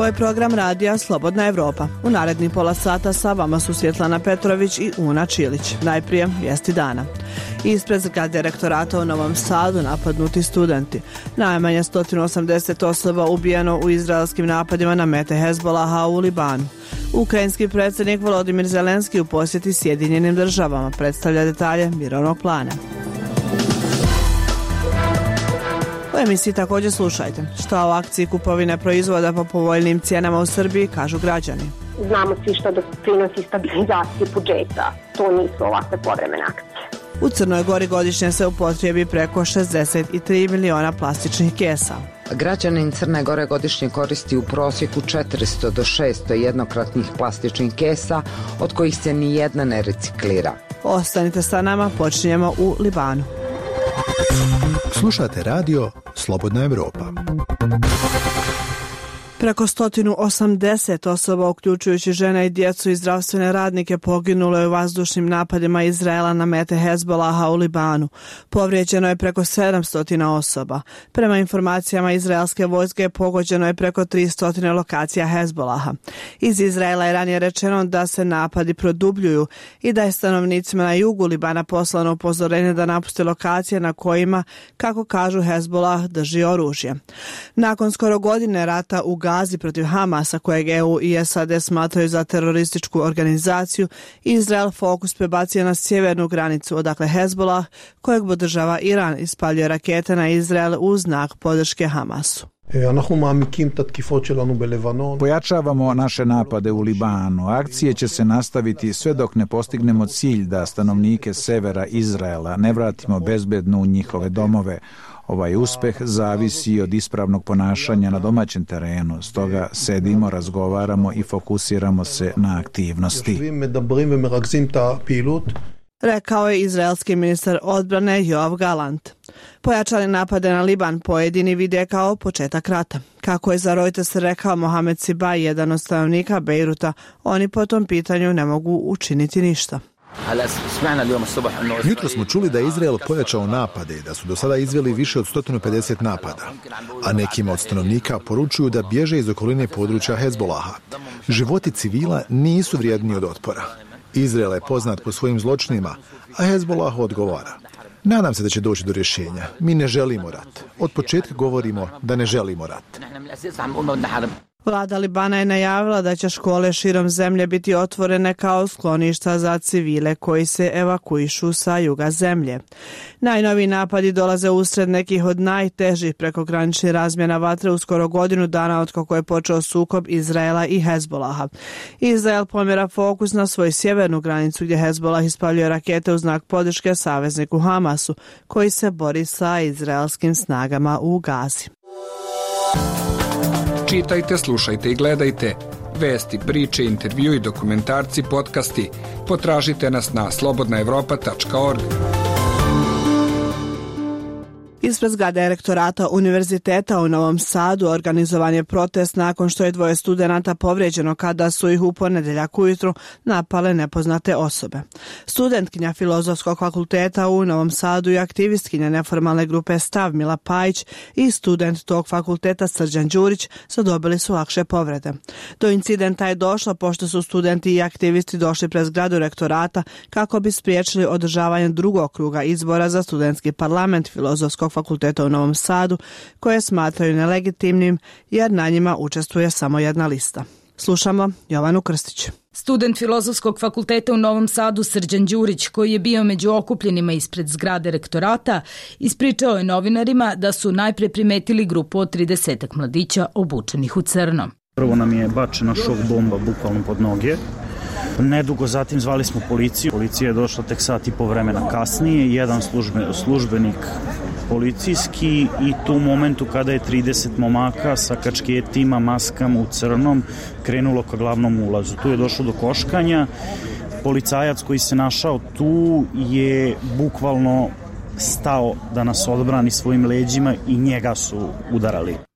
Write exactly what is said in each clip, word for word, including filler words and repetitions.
je program radija Slobodna Evropa. U narednih pola sata sa vama su Svjetlana Petrović i Una Čilić. Najprije vijesti dana. Ispred zgrade rektorata u Novom Sadu napadnuti studenti. Najmanje sto osamdeset osoba ubijeno u izraelskim napadima na mete Hezbolaha u Libanu. Ukrajinski predsjednik Volodimir Zelenski u posjeti Sjedinjenim državama predstavlja detalje mirovnog plana. U emisiji također slušajte šta o akciji kupovine proizvoda po povoljnim cijenama u Srbiji kažu građani. Znamo svi što doprinosi stabilizaciji budžeta. To nisu ovakve povremene akcije. U Crnoj Gori godišnje se upotrijebi preko šezdeset tri miliona plastičnih kesa. Građanin Crne Gore godišnje koristi u prosjeku četiristo do šesto jednokratnih plastičnih kesa, od kojih se ni jedna ne reciklira. Ostanite sa nama, počinjemo u Libanu. Slušate radio Slobodna Evropa. Preko sto osamdeset osoba, uključujući žene i djecu i zdravstvene radnike, poginulo je u vazdušnim napadima Izraela na mete Hezbolaha u Libanu. Povrijeđeno je preko sedamsto osoba. Prema informacijama izraelske vojske pogođeno je preko tristo lokacija Hezbolaha. Iz Izraela je ranije rečeno da se napadi produbljuju i da je stanovnicima na jugu Libana poslano upozorenje da napuste lokacije na kojima, kako kažu, Hezbolah drži oružje. Nakon skoro godine rata u Gazi protiv Hamasa, kojeg E U i S A D smatraju za terorističku organizaciju, Izrael fokus prebacio na sjevernu granicu, odakle Hezbolah, kojeg podržava Iran, ispaljuje rakete na Izrael u znak podrške Hamasu. Pojačavamo naše napade u Libanu. Akcije će se nastaviti sve dok ne postignemo cilj da stanovnike severa Izraela ne vratimo bezbedno u njihove domove. Ovaj uspeh zavisi od ispravnog ponašanja na domaćem terenu, stoga sedimo, razgovaramo i fokusiramo se na aktivnosti. Rekao je izraelski ministar odbrane Joav Galant. Pojačali napade na Liban pojedini vide kao početak rata. Kako je za Reuters rekao Mohamed Sibaj, jedan od stanovnika Bejruta, oni po tom pitanju ne mogu učiniti ništa. Jutro smo čuli da je Izrael pojačao napade i da su do sada izveli više od sto pedeset napada, a nekima od stanovnika poručuju da bježe iz okoline područja Hezbolaha. Životi civila nisu vrijedni od otpora. Izrael je poznat po svojim zločinima, a Hezbolah odgovara. Nadam se da će doći do rješenja. Mi ne želimo rat. Od početka govorimo da ne želimo rat. Vlada Libana je najavila da će škole širom zemlje biti otvorene kao skloništa za civile koji se evakuišu sa juga zemlje. Najnoviji napadi dolaze usred nekih od najtežih prekograničnih razmjena vatre u skoro godinu dana od kako je počeo sukob Izraela i Hezbolaha. Izrael pomjera fokus na svoju sjevernu granicu gdje Hezbolah ispaljuje rakete u znak podrške savezniku Hamasu koji se bori sa izraelskim snagama u Gazi. Čitajte, slušajte i gledajte vesti, priče, intervju i dokumentarci, podcasti. Potražite nas na slobodna evropa tačka org. Ispred zgrade rektorata Univerziteta u Novom Sadu organizovan je protest nakon što je dvoje studenata povrijeđeno kada su ih u ponedjeljak ujutro napale nepoznate osobe. Studentkinja Filozofskog fakulteta u Novom Sadu i aktivistkinja neformalne grupe Stav Mila Pajić i student tog fakulteta Srđan Đurić zadobili su lakše povrede. Do incidenta je došlo pošto su studenti i aktivisti došli pred zgradu rektorata kako bi spriječili održavanje drugog kruga izbora za studentski parlament Filozofskog fakulteta u Novom Sadu, koje smatraju nelegitimnim jer na njima učestvuje samo jedna lista. Slušamo Jovanu Krstić. Student Filozofskog fakulteta u Novom Sadu Srđan Đurić, koji je bio među okupljenima ispred zgrade rektorata, ispričao je novinarima da su najpre primetili grupu od tridesetak mladića obučenih u crno. Prvo nam je bačena šok bomba bukvalno pod noge. Nedugo zatim zvali smo policiju. Policija je došla tek sat i po vremena kasnije. Jedan službe, službenik policijski i tu momentu kada je trideset momaka sa kačketima, maskama u crnom krenulo ka glavnom ulazu. Tu je došlo do koškanja. Policajac koji se našao tu je bukvalno stao da nas odbrani svojim leđima i njega su udarali.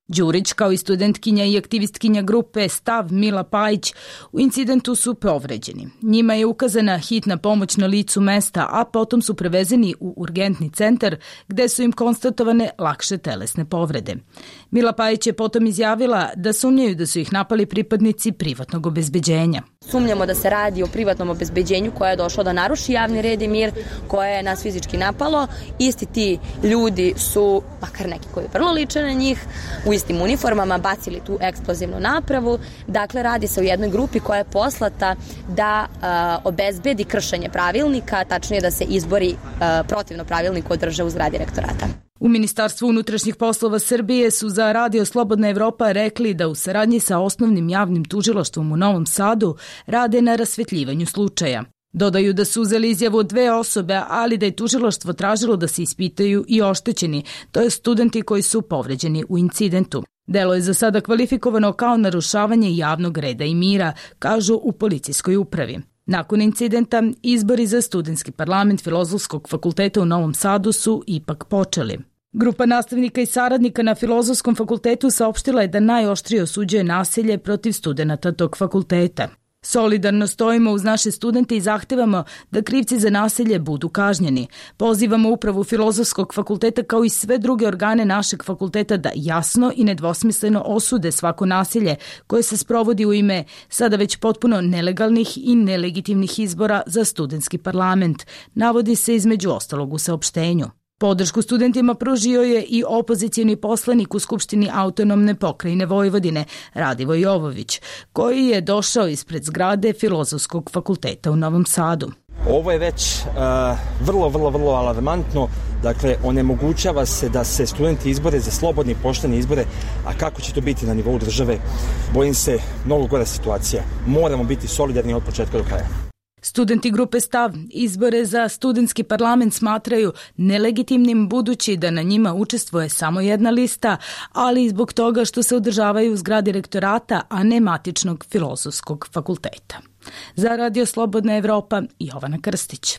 Đurić, kao i studentkinja i aktivistkinja grupe Stav Mila Pajić, u incidentu su povređeni. Njima je ukazana hitna pomoć na licu mesta, a potom su prevezeni u urgentni centar gde su im konstatovane lakše telesne povrede. Mila Pajić je potom izjavila da sumnjaju da su ih napali pripadnici privatnog obezbeđenja. Sumnjamo da se radi o privatnom obezbeđenju koje je došlo da naruši javni red i mir, koje je nas fizički napalo. Isti ti ljudi su, makar neki koji vrlo liče na njih, u istim uniformama bacili tu eksplozivnu napravu. Dakle, radi se o jednoj grupi koja je poslata da a, obezbedi kršenje pravilnika, tačnije da se izbori a, protivno pravilniku održe u zgradi rektorata. U Ministarstvu unutrašnjih poslova Srbije su za Radio Slobodna Evropa rekli da u saradnji sa osnovnim javnim tužilaštvom u Novom Sadu rade na rasvetljivanju slučaja. Dodaju da su uzeli izjavu od dve osobe, ali da je tužilaštvo tražilo da se ispitaju i oštećeni, to je studenti koji su povređeni u incidentu. Delo je za sada kvalifikovano kao narušavanje javnog reda i mira, kažu u policijskoj upravi. Nakon incidenta, izbori za studentski parlament Filozofskog fakulteta u Novom Sadu su ipak počeli. Grupa nastavnika i saradnika na Filozofskom fakultetu saopštila je da najoštrije osuđuje nasilje protiv studenata tog fakulteta. Solidarno stojimo uz naše studente i zahtevamo da krivci za nasilje budu kažnjeni. Pozivamo upravu Filozofskog fakulteta kao i sve druge organe našeg fakulteta da jasno i nedvosmisleno osude svako nasilje koje se sprovodi u ime sada već potpuno nelegalnih i nelegitimnih izbora za studentski parlament, navodi se između ostalog u saopštenju. Podršku studentima pružio je i opozicijni poslanik u Skupštini autonomne pokrajine Vojvodine, Radivo Jovović, koji je došao ispred zgrade Filozofskog fakulteta u Novom Sadu. Ovo je već uh, vrlo, vrlo, vrlo alarmantno. Dakle, onemogućava se da se studenti izbore za slobodne i poštene izbore, a kako će to biti na nivou države, bojim se mnogo gora situacija. Moramo biti solidarni od početka do kraja. Studenti grupe Stav izbore za studentski parlament smatraju nelegitimnim budući da na njima učestvuje samo jedna lista, ali i zbog toga što se održavaju u zgradi rektorata, a ne matičnog Filozofskog fakulteta. Za Radio Slobodna Evropa, Jovana Krstić.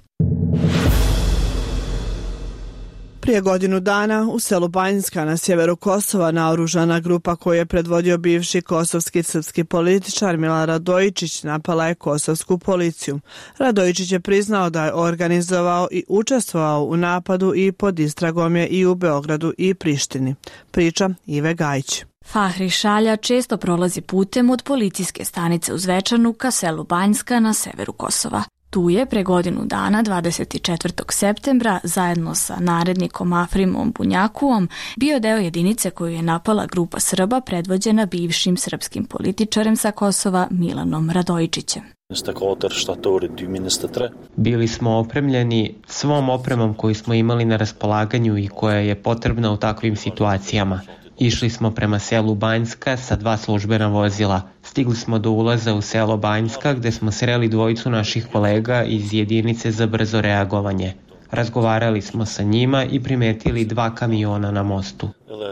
Prije godinu dana u selu Banjska na sjeveru Kosova naoružana grupa koju je predvodio bivši kosovski srpski političar Milan Radojičić napala je kosovsku policiju. Radojičić je priznao da je organizovao i učestvovao u napadu i pod istragom je i u Beogradu i Prištini. Priča Ive Gajić. Fahri Šalja često prolazi putem od policijske stanice u Zvečanu ka selu Banjska na severu Kosova. Tu je pre godinu dana, dvadeset četvrtog septembra, zajedno sa narednikom Afrimom Bunjakuom, bio deo jedinice koju je napala grupa Srba predvođena bivšim srpskim političarem sa Kosova Milanom Radojičićem. Bili smo opremljeni svom opremom koju smo imali na raspolaganju i koja je potrebna u takvim situacijama. Išli smo prema selu Banjska sa dva službena vozila. Stigli smo do ulaza u selo Banjska gde smo sreli dvojicu naših kolega iz jedinice za brzo reagovanje. Razgovarali smo sa njima i primetili dva kamiona na mostu.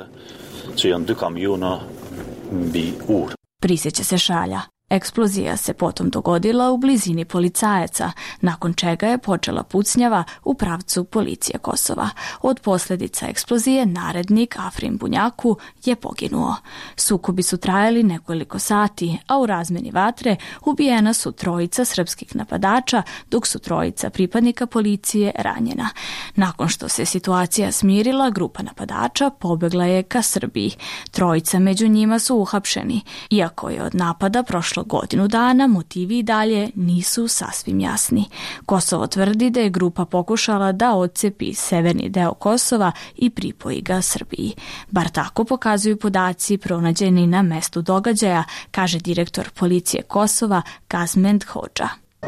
Prisjeća se Šalja. Eksplozija se potom dogodila u blizini policajaca, nakon čega je počela pucnjava u pravcu policije Kosova. Od posljedica eksplozije narednik Afrim Bunjaku je poginuo. Sukobi su trajali nekoliko sati, a u razmeni vatre ubijena su trojica srpskih napadača, dok su trojica pripadnika policije ranjena. Nakon što se situacija smirila, grupa napadača pobegla je ka Srbiji. Trojica među njima su uhapšeni, iako je od napada prošlo godinu dana, motivi i dalje nisu sasvim jasni. Kosovo tvrdi da je grupa pokušala da odcepi severni deo Kosova i pripoji ga Srbiji. Bar tako pokazuju podaci pronađeni na mestu događaja, kaže direktor policije Kosova Kazment Hodža.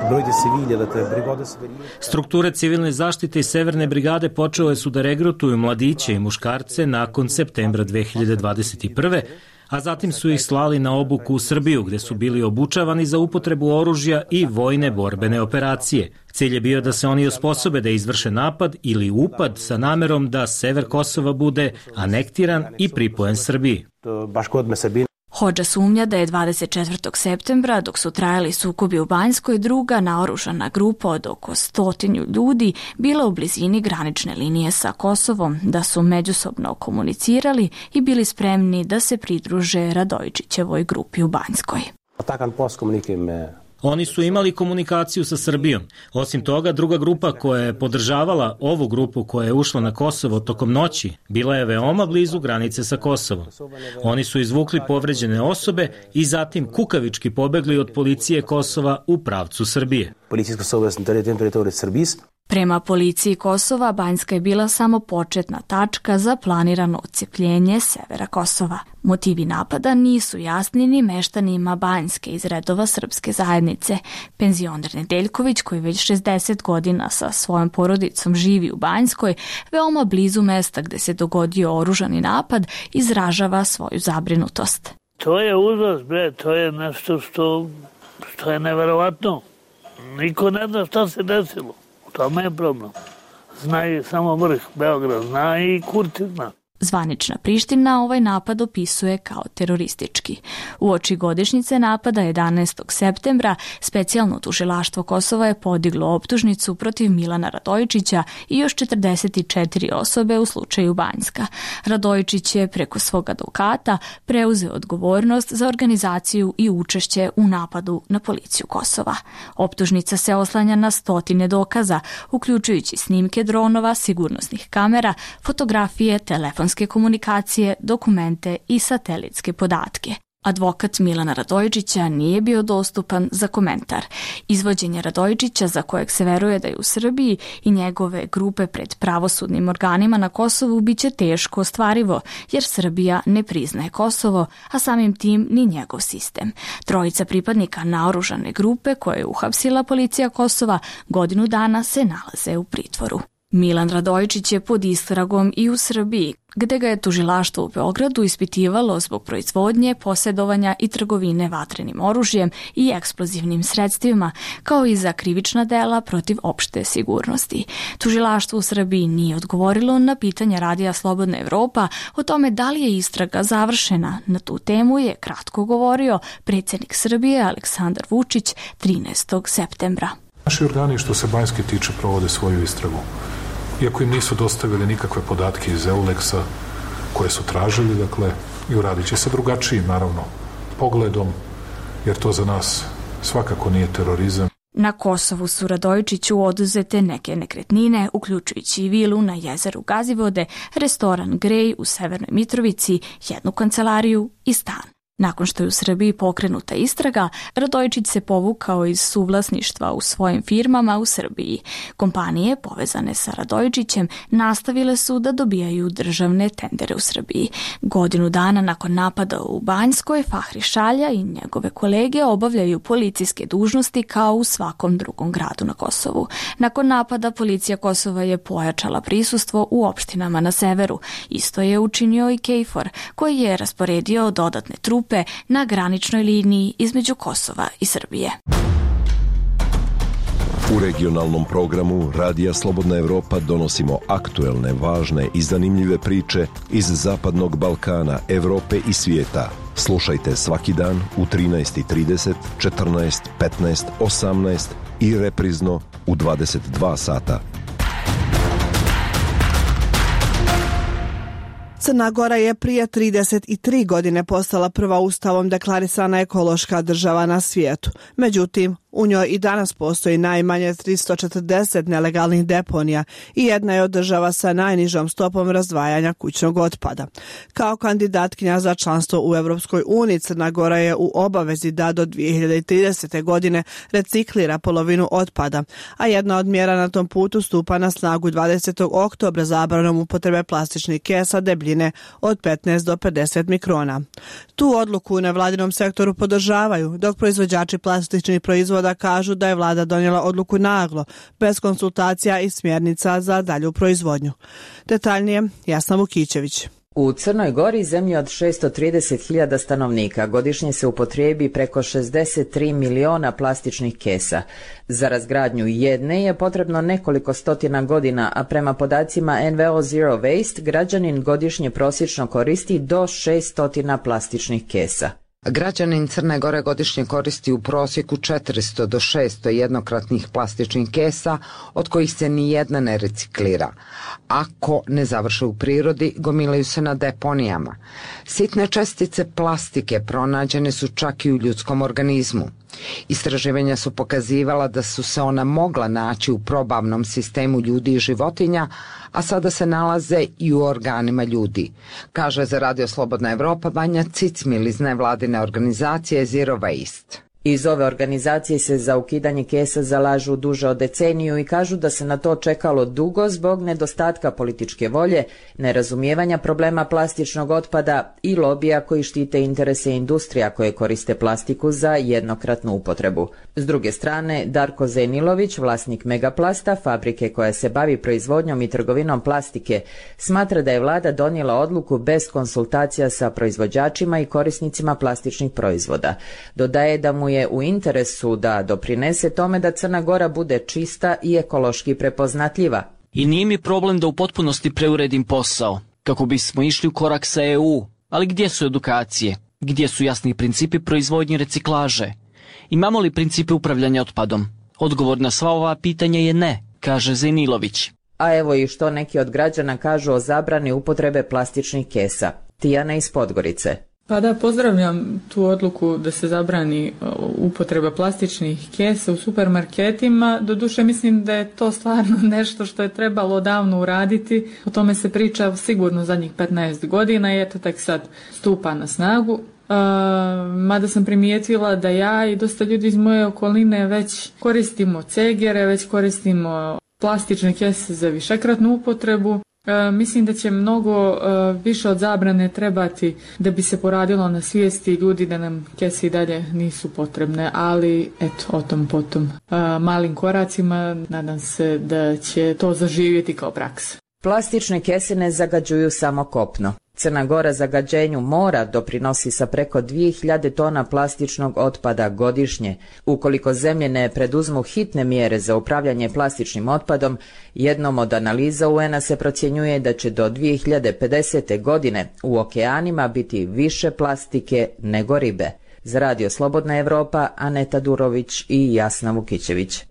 Strukture civilne zaštite i Severne brigade počele su da regrutuju mladiće i muškarce nakon septembra dve hiljade dvadeset prve. a zatim su ih slali na obuku u Srbiju, gde su bili obučavani za upotrebu oružja i vojne borbene operacije. Cilj je bio da se oni osposobe da izvrše napad ili upad sa namerom da sever Kosova bude anektiran i pripojen Srbiji. Hodža sumnja da je dvadeset četvrtog septembra, dok su trajali sukobi u Banjskoj, druga naoružana grupa od oko stotinju ljudi bila u blizini granične linije sa Kosovom, da su međusobno komunicirali i bili spremni da se pridruže Radojičićevoj grupi u Banjskoj. Oni su imali komunikaciju sa Srbijom. Osim toga, druga grupa koja je podržavala ovu grupu koja je ušla na Kosovo tokom noći, bila je veoma blizu granice sa Kosovom. Oni su izvukli povređene osobe i zatim kukavički pobegli od policije Kosova u pravcu Srbije. Prema policiji Kosova, Banjska je bila samo početna tačka za planirano odcepljenje severa Kosova. Motivi napada nisu jasni ni meštanima Banjske iz redova srpske zajednice. Penzioner Nedeljković, koji već šezdeset godina sa svojom porodicom živi u Banjskoj, veoma blizu mesta gde se dogodio oružani napad, izražava svoju zabrinutost. To je užas, bre, to je nešto što, što je neverovatno. Niko ne zna šta se desilo. To je problem. Zna i samo vrh Beograd, zna i Kurti zna. Zvanična Priština ovaj napad opisuje kao teroristički. Uoči godišnjice napada jedanaestog septembra specijalno tužilaštvo Kosova je podiglo optužnicu protiv Milana Radojičića i još četrdeset četiri osobe u slučaju Banjska. Radojičić je preko svog advokata preuzeo odgovornost za organizaciju i učešće u napadu na policiju Kosova. Optužnica se oslanja na stotine dokaza, uključujući snimke dronova, sigurnosnih kamera, fotografije, telefon komunikacije, dokumente i satelitske podatke. Advokat Milana Radojičića nije bio dostupan za komentar. Izvođenje Radojičića, za kojeg se veruje da je u Srbiji, i njegove grupe pred pravosudnim organima na Kosovu biće teško ostvarivo, jer Srbija ne priznaje Kosovo, a samim tim ni njegov sistem. Trojica pripadnika naoružane grupe koje je uhapsila policija Kosova godinu dana se nalaze u pritvoru. Milan Radojičić je pod istragom i u Srbiji, gde ga je tužilaštvo u Beogradu ispitivalo zbog proizvodnje, posjedovanja i trgovine vatrenim oružjem i eksplozivnim sredstvima, kao i za krivična dela protiv opšte sigurnosti. Tužilaštvo u Srbiji nije odgovorilo na pitanja Radija Slobodna Evropa o tome da li je istraga završena. Na tu temu je kratko govorio predsjednik Srbije Aleksandar Vučić trinaestog septembra. Naši organi što se Banjske tiče provode svoju istragu. Iako im nisu dostavili nikakve podatke iz Euleksa koje su tražili, dakle, i uradit će se drugačijim, naravno, pogledom, jer to za nas svakako nije terorizam. Na Kosovu su Radojičiću oduzete neke nekretnine, uključujući i vilu na jezeru Gazivode, restoran Grej u Severnoj Mitrovici, jednu kancelariju i stan. Nakon što je u Srbiji pokrenuta istraga, Radojičić se povukao iz suvlasništva u svojim firmama u Srbiji. Kompanije povezane sa Radojičićem nastavile su da dobijaju državne tendere u Srbiji. Godinu dana nakon napada u Banjskoj, Fahri Šalja i njegove kolege obavljaju policijske dužnosti kao u svakom drugom gradu na Kosovu. Nakon napada, policija Kosova je pojačala prisustvo u opštinama na severu. Isto je učinio i KFOR, koji je rasporedio dodatne trupe na graničnoj liniji između Kosova i Srbije. U regionalnom programu Radija Slobodna Evropa donosimo aktuelne, važne i zanimljive priče iz Zapadnog Balkana, Evrope i svijeta. Slušajte svaki dan u trinaest i trideset, četrnaest, petnaest, osamnaest i reprizno u dvadeset dva sata. Crna Gora je prije trideset tri godine postala prva ustavom deklarisana ekološka država na svijetu. Međutim, u njoj i danas postoji najmanje tristo četrdeset nelegalnih deponija i jedna je od država sa najnižom stopom razdvajanja kućnog otpada. Kao kandidatkinja za članstvo u Europskoj uniji, Crna Gora je u obavezi da do dvije hiljade tridesete. godine reciklira polovinu otpada, a jedna od mjera na tom putu stupa na snagu dvadesetog oktobra zabranom upotrebe plastičnih kesa debljine od petnaest do pedeset mikrona. Tu odluku u nevladinom sektoru podržavaju, dok proizvođači plastičnih proizvoda kažu da je vlada donijela odluku naglo, bez konsultacija i smjernica za dalju proizvodnju. Detaljnije, Jasna Vukićević. U Crnoj Gori, zemlji od šesto trideset hiljada stanovnika, godišnje se upotrijebi preko šezdeset tri miliona plastičnih kesa. Za razgradnju jedne je potrebno nekoliko stotina godina, a prema podacima N V O Zero Waste, građanin godišnje prosječno koristi do šest stotina plastičnih kesa. Građanin Crne Gore godišnje koristi u prosjeku četiristo do šesto jednokratnih plastičnih kesa, od kojih se ni jedna ne reciklira. Ako ne završe u prirodi, gomilaju se na deponijama. Sitne čestice plastike pronađene su čak i u ljudskom organizmu. Istraživanja su pokazivala da su se ona mogla naći u probavnom sistemu ljudi i životinja, a sada se nalaze i u organima ljudi, kaže za Radio Slobodna Evropa Vanja Cicmil iz nevladine organizacije Zero Waste. Iz ove organizacije se za ukidanje kesa zalažu duže od deceniju i kažu da se na to čekalo dugo zbog nedostatka političke volje, nerazumijevanja problema plastičnog otpada i lobija koji štite interese industrija koje koriste plastiku za jednokratnu upotrebu. S druge strane, Darko Zenilović, vlasnik Megaplasta, fabrike koja se bavi proizvodnjom i trgovinom plastike, smatra da je vlada donijela odluku bez konsultacija sa proizvođačima i korisnicima plastičnih proizvoda. Dodaje da mu je je u interesu da doprinese tome da Crna Gora bude čista i ekološki prepoznatljiva. I nije mi problem da u potpunosti preuredim posao, kako bismo išli u korak sa E U, ali gdje su edukacije? Gdje su jasni principi proizvodnje reciklaže? Imamo li principe upravljanja otpadom? Odgovor na sva ova pitanja je ne, kaže Zenilović. A evo i što neki od građana kažu o zabrani upotrebe plastičnih kesa. Tijana iz Podgorice. Pa da, pozdravljam tu odluku da se zabrani upotreba plastičnih kesa u supermarketima. Doduše mislim da je to stvarno nešto što je trebalo davno uraditi. O tome se priča sigurno zadnjih petnaest godina i eto tek sad stupa na snagu. Uh, mada sam primijetila da ja i dosta ljudi iz moje okoline već koristimo cegere, već koristimo plastične kese za višekratnu upotrebu. E, mislim da će mnogo e, više od zabrane trebati da bi se poradilo na svijesti ljudi da nam kese i dalje nisu potrebne, ali eto, o tom potom e, malim koracima nadam se da će to zaživjeti kao praksa. Plastične kese ne zagađuju samo kopno. Crna Gora zagađenju mora doprinosi sa preko dvije hiljade tona plastičnog otpada godišnje. Ukoliko zemlje ne preduzmu hitne mjere za upravljanje plastičnim otpadom, jednom od analiza U N-a se procjenjuje da će do dvije hiljade pedesete. godine u okeanima biti više plastike nego ribe. Za Radio Slobodna Evropa, Aneta Durović i Jasna Vukićević.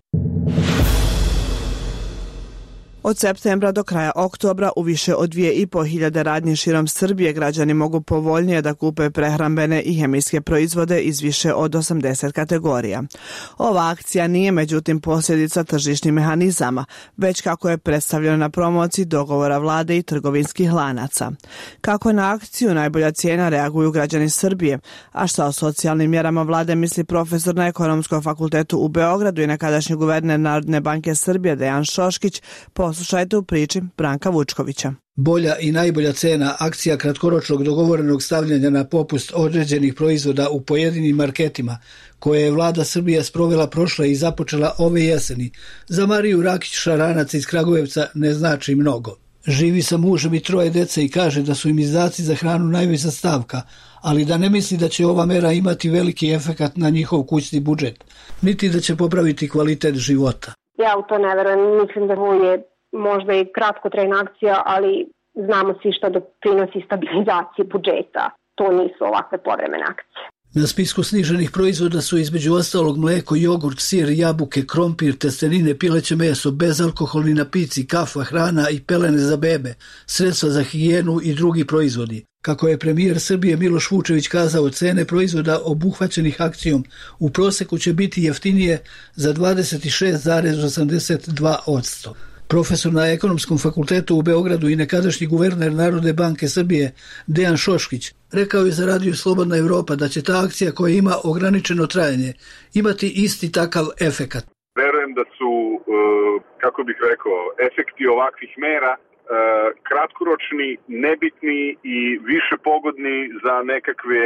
Od septembra do kraja oktobra u više od dvije i po hiljade radnji širom Srbije građani mogu povoljnije da kupe prehrambene i hemijske proizvode iz više od osamdeset kategorija. Ova akcija nije međutim posljedica tržišnih mehanizama, već kako je predstavljeno na promociji dogovora vlade i trgovinskih lanaca. Kako na akciju najbolja cijena reaguju građani Srbije, a šta o socijalnim mjerama vlade misli profesor na Ekonomskom fakultetu u Beogradu i nekadašnji guverner Narodne banke Srbije Dejan Šoškić, poslušajte u priči Branka Vučkovića. Bolja i najbolja cena, akcija kratkoročnog dogovorenog stavljanja na popust određenih proizvoda u pojedinim marketima, koje je vlada Srbije sprovela prošle i započela ove jeseni, za Mariju Rakić Šaranac iz Kragujevca ne znači mnogo. Živi sa mužem i troje dece i kaže da su im izdaci za hranu najveća stavka, ali da ne misli da će ova mera imati veliki efekat na njihov kućni budžet, niti da će popraviti kvalitet života. Ja u to ne verujem, mislim da ovo je možda i kratkotrajna akcija, ali znamo svi što doprinosi stabilizaciji budžeta. To nisu ovakve povremene akcije. Na spisku sniženih proizvoda su između ostalog mlijeko, jogurt, sir, jabuke, krompir, testenine, pileće meso, bezalkoholni napici, kafa, hrana i pelene za bebe, sredstva za higijenu i drugi proizvodi. Kako je premijer Srbije Miloš Vučević kazao, cene proizvoda obuhvaćenih akcijom u proseku će biti jeftinije za dvadeset šest zarez osamdeset dva posto. Profesor na Ekonomskom fakultetu u Beogradu i nekadašnji guverner Narodne banke Srbije Dejan Šoškić rekao je za Radio Slobodna Evropa da će ta akcija koja ima ograničeno trajanje imati isti takav efekat. Verujem da su, kako bih rekao, efekti ovakvih mera kratkoročni, nebitni i više pogodni za nekakve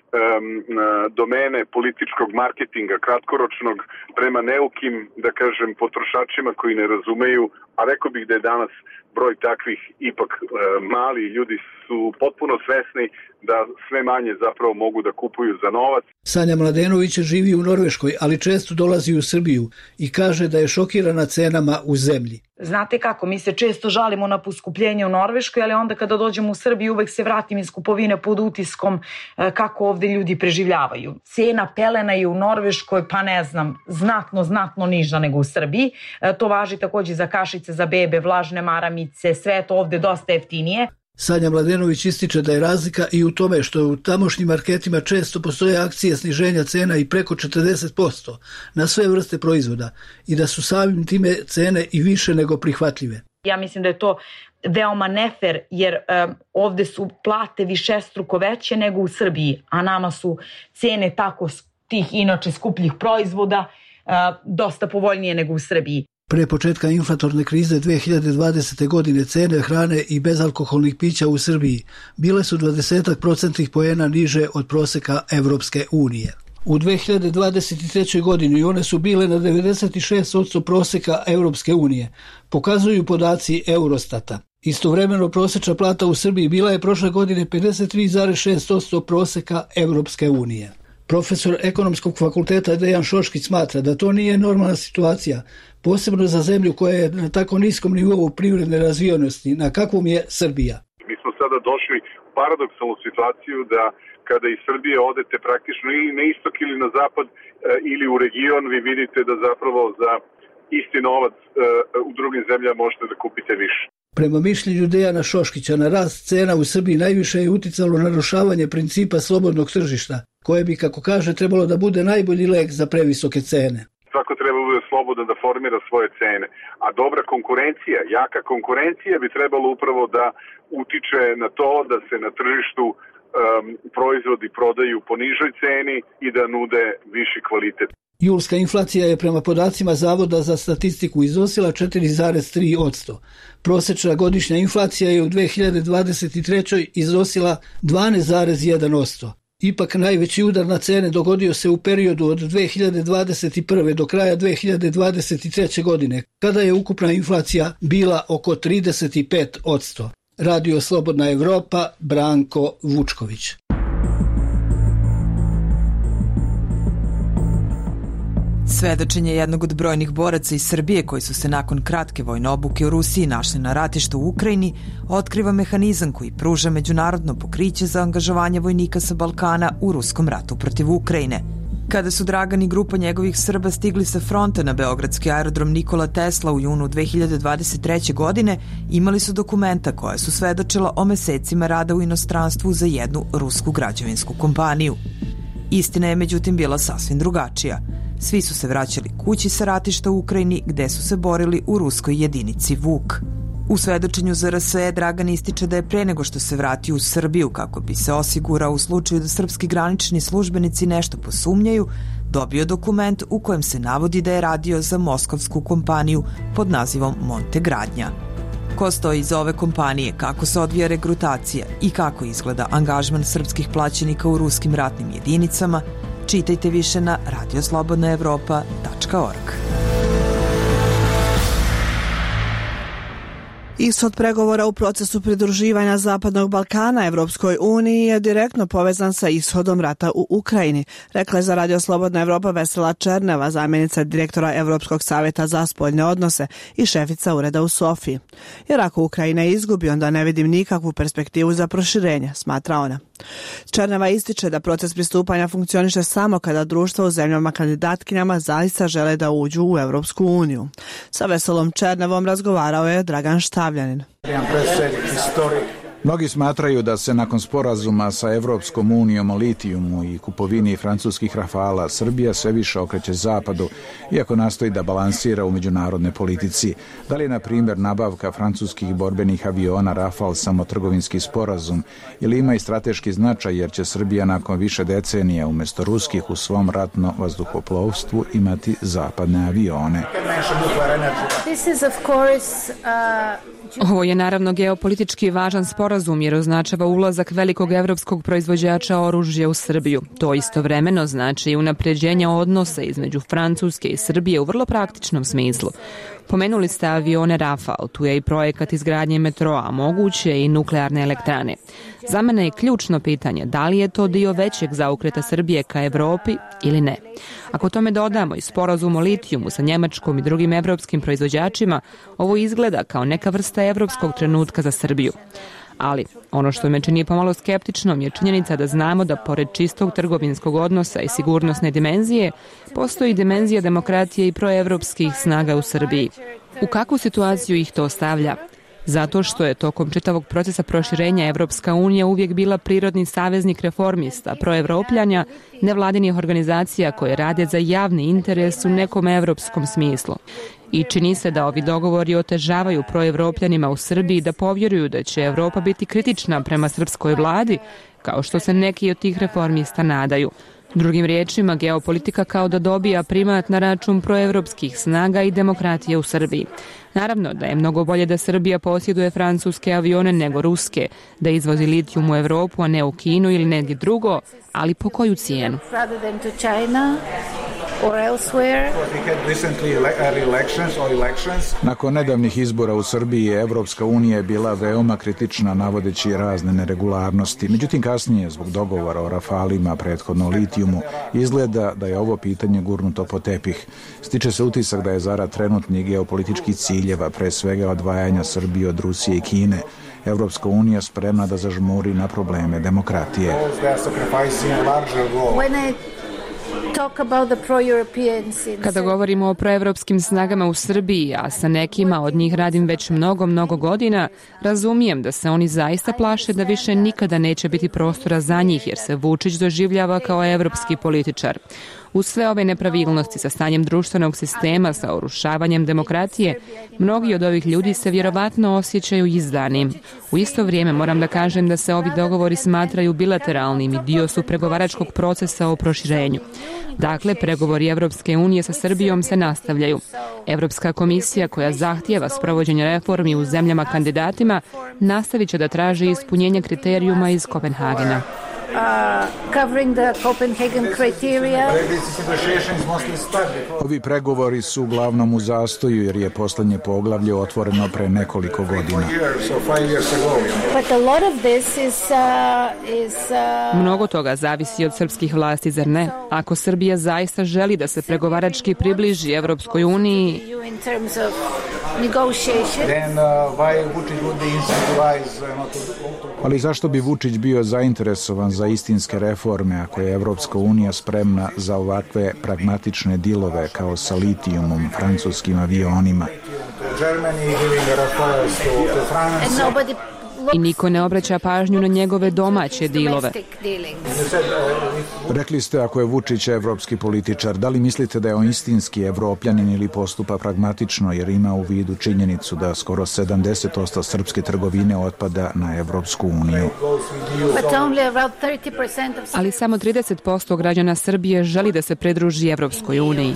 domene političkog marketinga kratkoročnog prema neukim, da kažem, potrošačima koji ne razumeju, a rekao bih da je danas broj takvih ipak e, mali, ljudi su potpuno svesni da sve manje zapravo mogu da kupuju za novac. Sanja Mladenović živi u Norveškoj, ali često dolazi u Srbiju i kaže da je šokirana cenama u zemlji. Znate kako, mi se često žalimo na poskupljenje u Norveškoj, ali onda kada dođemo u Srbiju uvek se vratim iz kupovine pod utiskom kako ovde ljudi preživljavaju. Cena pelena je u Norveškoj, pa ne znam, znatno, znatno niža nego u Srbiji. To važi takođe za kašice za bebe, vlažne maramice, sve je to ovde dosta jeftinije. Sanja Mladenović ističe da je razlika i u tome što u tamošnjim marketima često postoje akcije sniženja cena i preko četrdeset posto na sve vrste proizvoda i da su samim time cene i više nego prihvatljive. Ja mislim da je to veoma nefer jer um, ovde su plate višestruko veće nego u Srbiji, a nama su cene tako tih inače skupljih proizvoda uh, dosta povoljnije nego u Srbiji. Pre početka inflatorne krize dve hiljade dvadesete. godine cene hrane i bezalkoholnih pića u Srbiji bile su dvadeset procentnih poena niže od proseka Evropske unije. U dve hiljade dvadeset trećoj. godini one su bile na devedeset šest posto proseka Evropske unije, pokazuju podaci Eurostata. Istovremeno prosečna plata u Srbiji bila je prošle godine pedeset tri zarez šest posto proseka Evropske unije. Profesor ekonomskog fakulteta Dejan Šoškić smatra da to nije normalna situacija, posebno za zemlju koja je na tako niskom nivou privredne razvijenosti, na kakvom je Srbija. Mi smo sada došli u paradoksalnu situaciju da kada iz Srbije odete praktično ili na istok ili na zapad ili u region, vi vidite da zapravo za isti novac u drugim zemljama možete da kupite više. Prema mišljenju Dejana Šoškića, na rast cena u Srbiji najviše je uticalo narušavanje principa slobodnog tržišta, koje bi, kako kaže, trebalo da bude najbolji lek za previsoke cene. Svako treba bude slobodan da formira svoje cene, a dobra konkurencija, jaka konkurencija bi trebalo upravo da utiče na to da se na tržištu um, proizvodi prodaju po nižoj ceni i da nude viši kvalitet. Julska inflacija je prema podacima Zavoda za statistiku iznosila četiri zarez tri posto. Prosečna godišnja inflacija je u dve hiljade dvadeset trećoj. iznosila dvanaest zarez jedan posto. Ipak najveći udar na cene dogodio se u periodu od dve hiljade dvadeset prve. do kraja dve hiljade dvadeset treće. godine, kada je ukupna inflacija bila oko trideset pet posto. Radio Slobodna Evropa, Branko Vučković. Svedočenje jednog od brojnih boraca iz Srbije koji su se nakon kratke vojne obuke u Rusiji našli na ratištu u Ukrajini otkriva mehanizam koji pruža međunarodno pokriće za angažovanje vojnika sa Balkana u ruskom ratu protiv Ukrajine. Kada su Dragan i grupa njegovih Srba stigli sa fronta na beogradski aerodrom Nikola Tesla u junu dve hiljade dvadeset treće. godine, imali su dokumenta koja su svedočila o mesecima rada u inostranstvu za jednu rusku građevinsku kompaniju. Istina je međutim bila sasvim drugačija. Svi su se vraćali kući sa ratišta u Ukrajini gde su se borili u ruskoj jedinici Vuk. U svedočenju za R S E Dragan ističe da je pre nego što se vratio u Srbiju kako bi se osigurao u slučaju da srpski granični službenici nešto posumnjaju, dobio dokument u kojem se navodi da je radio za moskovsku kompaniju pod nazivom Monte Gradnja. Ko stoji iza ove kompanije, kako se odvija regrutacija i kako izgleda angažman srpskih plaćenika u ruskim ratnim jedinicama, čitajte više na radio slobodna evropa tačka org. Ishod pregovora u procesu pridruživanja Zapadnog Balkana Evropskoj uniji je direktno povezan sa ishodom rata u Ukrajini, rekla je za Radio Slobodna Evropa Vesela Černeva, zamjenica direktora Evropskog savjeta za spoljne odnose i šefica ureda u Sofiji. Jer ako Ukrajina izgubi, onda ne vidim nikakvu perspektivu za proširenje, smatra ona. Černeva ističe da proces pristupanja funkcioniše samo kada društva u zemljama kandidatkinjama zaista žele da uđu u Evropsku uniju. Sa Veselom Černevom razgovarao je Dragan Štavljanin. Mnogi smatraju da se nakon sporazuma sa Evropskom unijom o litijumu i kupovini francuskih Rafala Srbija sve više okreće zapadu, iako nastoji da balansira u međunarodnoj politici. Da li je, na primjer, nabavka francuskih borbenih aviona Rafal samo trgovinski sporazum ili ima i strateški značaj jer će Srbija nakon više decenija umjesto ruskih u svom ratno vazduhoplovstvu imati zapadne avione? This is of course uh... Ovo je naravno geopolitički važan sporazum jer označava ulazak velikog evropskog proizvođača oružja u Srbiju. To istovremeno znači i unapređenje odnosa između Francuske i Srbije u vrlo praktičnom smislu. Pomenuli ste avione Rafale, tu je i projekat izgradnje metroa, moguće i nuklearne elektrane. Za mene je ključno pitanje da li je to dio većeg zaokreta Srbije ka Evropi ili ne. Ako tome dodamo i sporazum o litijumu sa Njemačkom i drugim evropskim proizvođačima, ovo izgleda kao neka vrsta evropskog trenutka za Srbiju. Ali, ono što me čini pomalo skeptičnom je činjenica da znamo da pored čistog trgovinskog odnosa i sigurnosne dimenzije, postoji dimenzija demokratije i proevropskih snaga u Srbiji. U kakvu situaciju ih to stavlja? Zato što je tokom čitavog procesa proširenja Evropska unija uvijek bila prirodni saveznik reformista, proevropljanja, nevladinih organizacija koje rade za javni interes u nekom evropskom smislu. I čini se da ovi dogovori otežavaju proevropljanima u Srbiji da povjeruju da će Evropa biti kritična prema srpskoj vladi, kao što se neki od tih reformista nadaju. Drugim riječima, geopolitika kao da dobija primat na račun proevropskih snaga i demokratije u Srbiji. Naravno da je mnogo bolje da Srbija posjeduje francuske avione nego ruske, da izvozi litijum u Evropu, a ne u Kinu ili negdje drugo, ali po koju cijenu? Nakon nedavnih izbora u Srbiji, Evropska unija je bila veoma kritična navodeći razne neregularnosti. Međutim, kasnije, zbog dogovora o Rafalima, prethodno litijumu, izgleda da je ovo pitanje gurnuto po tepih. Stiče se utisak da je zarad trenutnih geopolitičkih ciljeva, pre svega odvajanja Srbije od Rusije i Kine, Evropska unija spremna da zažmuri na probleme demokratije. Kada govorimo o proevropskim snagama u Srbiji, a sa nekima od njih radim već mnogo, mnogo godina, razumijem da se oni zaista plaše da više nikada neće biti prostora za njih, jer se Vučić doživljava kao evropski političar. Uz sve ove nepravilnosti sa stanjem društvenog sistema, sa urušavanjem demokratije, mnogi od ovih ljudi se vjerovatno osjećaju izdanim. U isto vrijeme moram da kažem da se ovi dogovori smatraju bilateralnim i dio su pregovaračkog procesa o proširenju. Dakle, pregovori Evropske unije sa Srbijom se nastavljaju. Evropska komisija koja zahtijeva sprovođenje reformi u zemljama kandidatima nastavit će da traži ispunjenje kriterijuma iz Kopenhagena. Uh, covering the Copenhagen criteria. Ovi pregovori su uglavnom u zastoju jer je poslednje poglavlje otvoreno pre nekoliko godina. But a lot of this is, uh, is, uh... Mnogo toga zavisi od srpskih vlasti, zar ne? Ako Srbija zaista želi da se pregovarački približi Evropskoj uniji, ali zašto bi Vučić bio zainteresovan za istinske reforme ako je Evropska unija spremna za ovakve pragmatične dilove kao sa litijumom, francuskim avionima? I niko ne obraća pažnju na njegove domaće dilove. Rekli ste ako je Vučić evropski političar, da li mislite da je on istinski evropljanin ili postupa pragmatično jer ima u vidu činjenicu da skoro sedamdeset posto srpske trgovine otpada na Evropsku uniju? Ali samo trideset posto građana Srbije želi da se pridruži Evropskoj uniji.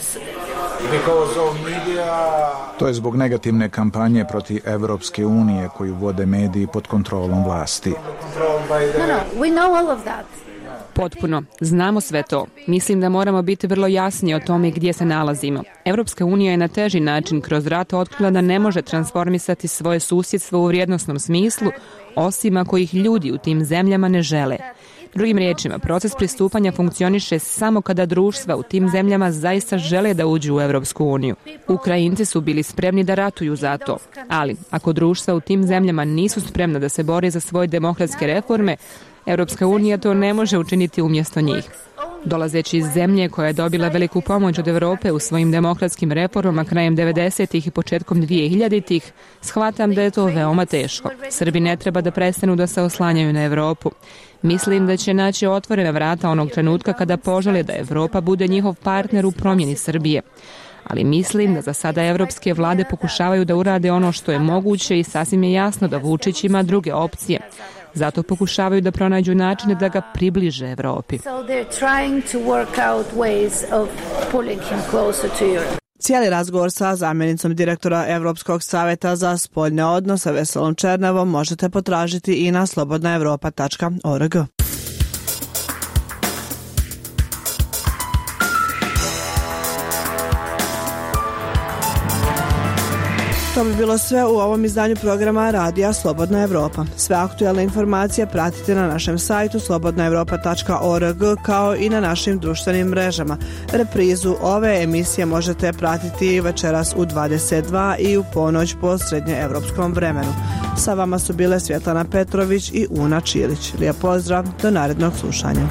To je zbog negativne kampanje protiv Evropske unije koju vode mediji pod kontrolom vlasti. No, no, we know all of that. Potpuno. Znamo sve to. Mislim da moramo biti vrlo jasni o tome gdje se nalazimo. Evropska unija je na teži način kroz rat otkrila da ne može transformisati svoje susjedstvo u vrijednosnom smislu, osim ako ih ljudi u tim zemljama ne žele. Drugim riječima, proces pristupanja funkcioniše samo kada društva u tim zemljama zaista žele da uđu u Evropsku uniju. Ukrajinci su bili spremni da ratuju za to, ali ako društva u tim zemljama nisu spremna da se bore za svoje demokratske reforme, Evropska unija to ne može učiniti umjesto njih. Dolazeći iz zemlje koja je dobila veliku pomoć od Evrope u svojim demokratskim reformama krajem devedesetih i početkom dvehiljaditih, shvatam da je to veoma teško. Srbi ne treba da prestanu da se oslanjaju na Evropu. Mislim da će naći otvorena vrata onog trenutka kada požele da Evropa bude njihov partner u promjeni Srbije. Ali mislim da za sada evropske vlade pokušavaju da urade ono što je moguće i sasvim je jasno da Vučić ima druge opcije. Zato pokušavaju da pronađu načine da ga približe Evropi. So they're trying to work out ways of pulling him closer to Europe. Cijeli razgovor sa zamjenicom direktora Evropskog savjeta za spoljne odnose Veselom Černevom možete potražiti i na slobodna evropa tačka org. To bi bilo sve u ovom izdanju programa Radija Slobodna Evropa. Sve aktuelne informacije pratite na našem sajtu slobodna evropa tačka org kao i na našim društvenim mrežama. Reprizu ove emisije možete pratiti večeras u dvadeset dva i u ponoć po srednjeevropskom vremenu. Sa vama su bile Svjetlana Petrović i Una Čilić. Lijep pozdrav, do narednog slušanja.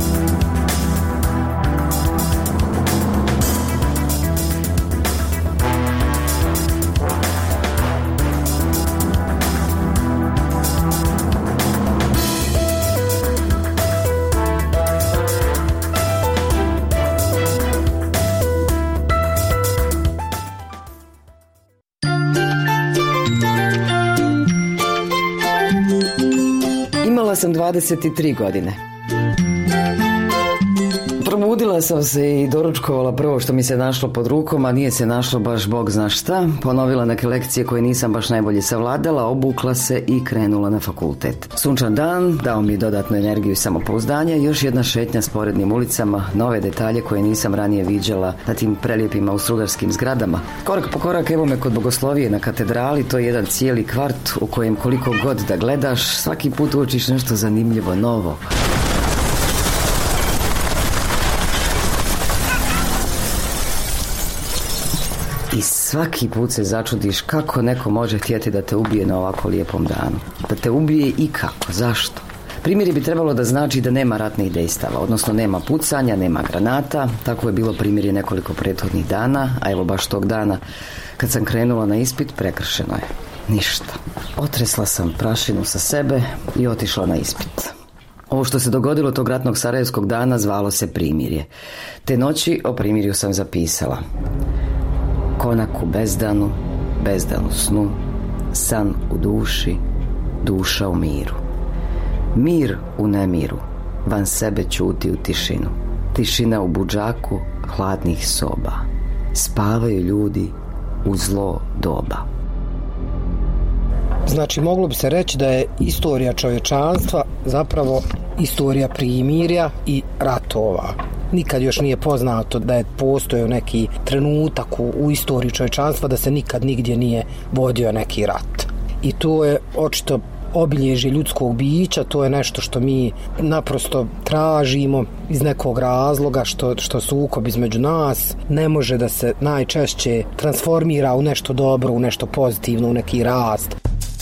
Sam dvadeset tri godine. Probudila sam se i doručkovala prvo što mi se našlo pod rukom, a nije se našlo baš bog zna šta. Ponovila neke lekcije koje nisam baš najbolje savladala, obukla se i krenula na fakultet. Sunčan dan dao mi dodatnu energiju i samopouzdanje, još jedna šetnja sporednim ulicama, nove detalje koje nisam ranije viđala na tim prelijepim austrugarskim zgradama. Korak po korak evo me kod Bogoslovije na katedrali, to je jedan cijeli kvart u kojem koliko god da gledaš, svaki put uočiš nešto zanimljivo, novo. I svaki put se začudiš kako neko može htjeti da te ubije na ovako lijepom danu. Da te ubije i kako, zašto? Primjeri bi trebalo da znači da nema ratnih dejstava, odnosno nema pucanja, nema granata. Tako je bilo primjeri nekoliko prethodnih dana, a evo baš tog dana kad sam krenula na ispit prekršeno je. Ništa. Otresla sam prašinu sa sebe i otišla na ispit. Ovo što se dogodilo tog ratnog sarajevskog dana zvalo se primirje. Te noći o primirju sam zapisala: konak u bezdanu, bezdan u snu, san u duši, duša u miru. Mir u nemiru, van sebe ćuti u tišinu. Tišina u budžaku hladnih soba. Spavaju ljudi u zlo doba. Znači, moglo bi se reći da je istorija čovječanstva zapravo istorija primirja i ratova. Nikad još nije poznato da je postojao neki trenutak u, u istoriji čovječanstva da se nikad nigdje nije vodio neki rat. I to je očito obilježje ljudskog bića, to je nešto što mi naprosto tražimo iz nekog razloga, što, što sukob između nas ne može da se najčešće transformira u nešto dobro, u nešto pozitivno, u neki rast.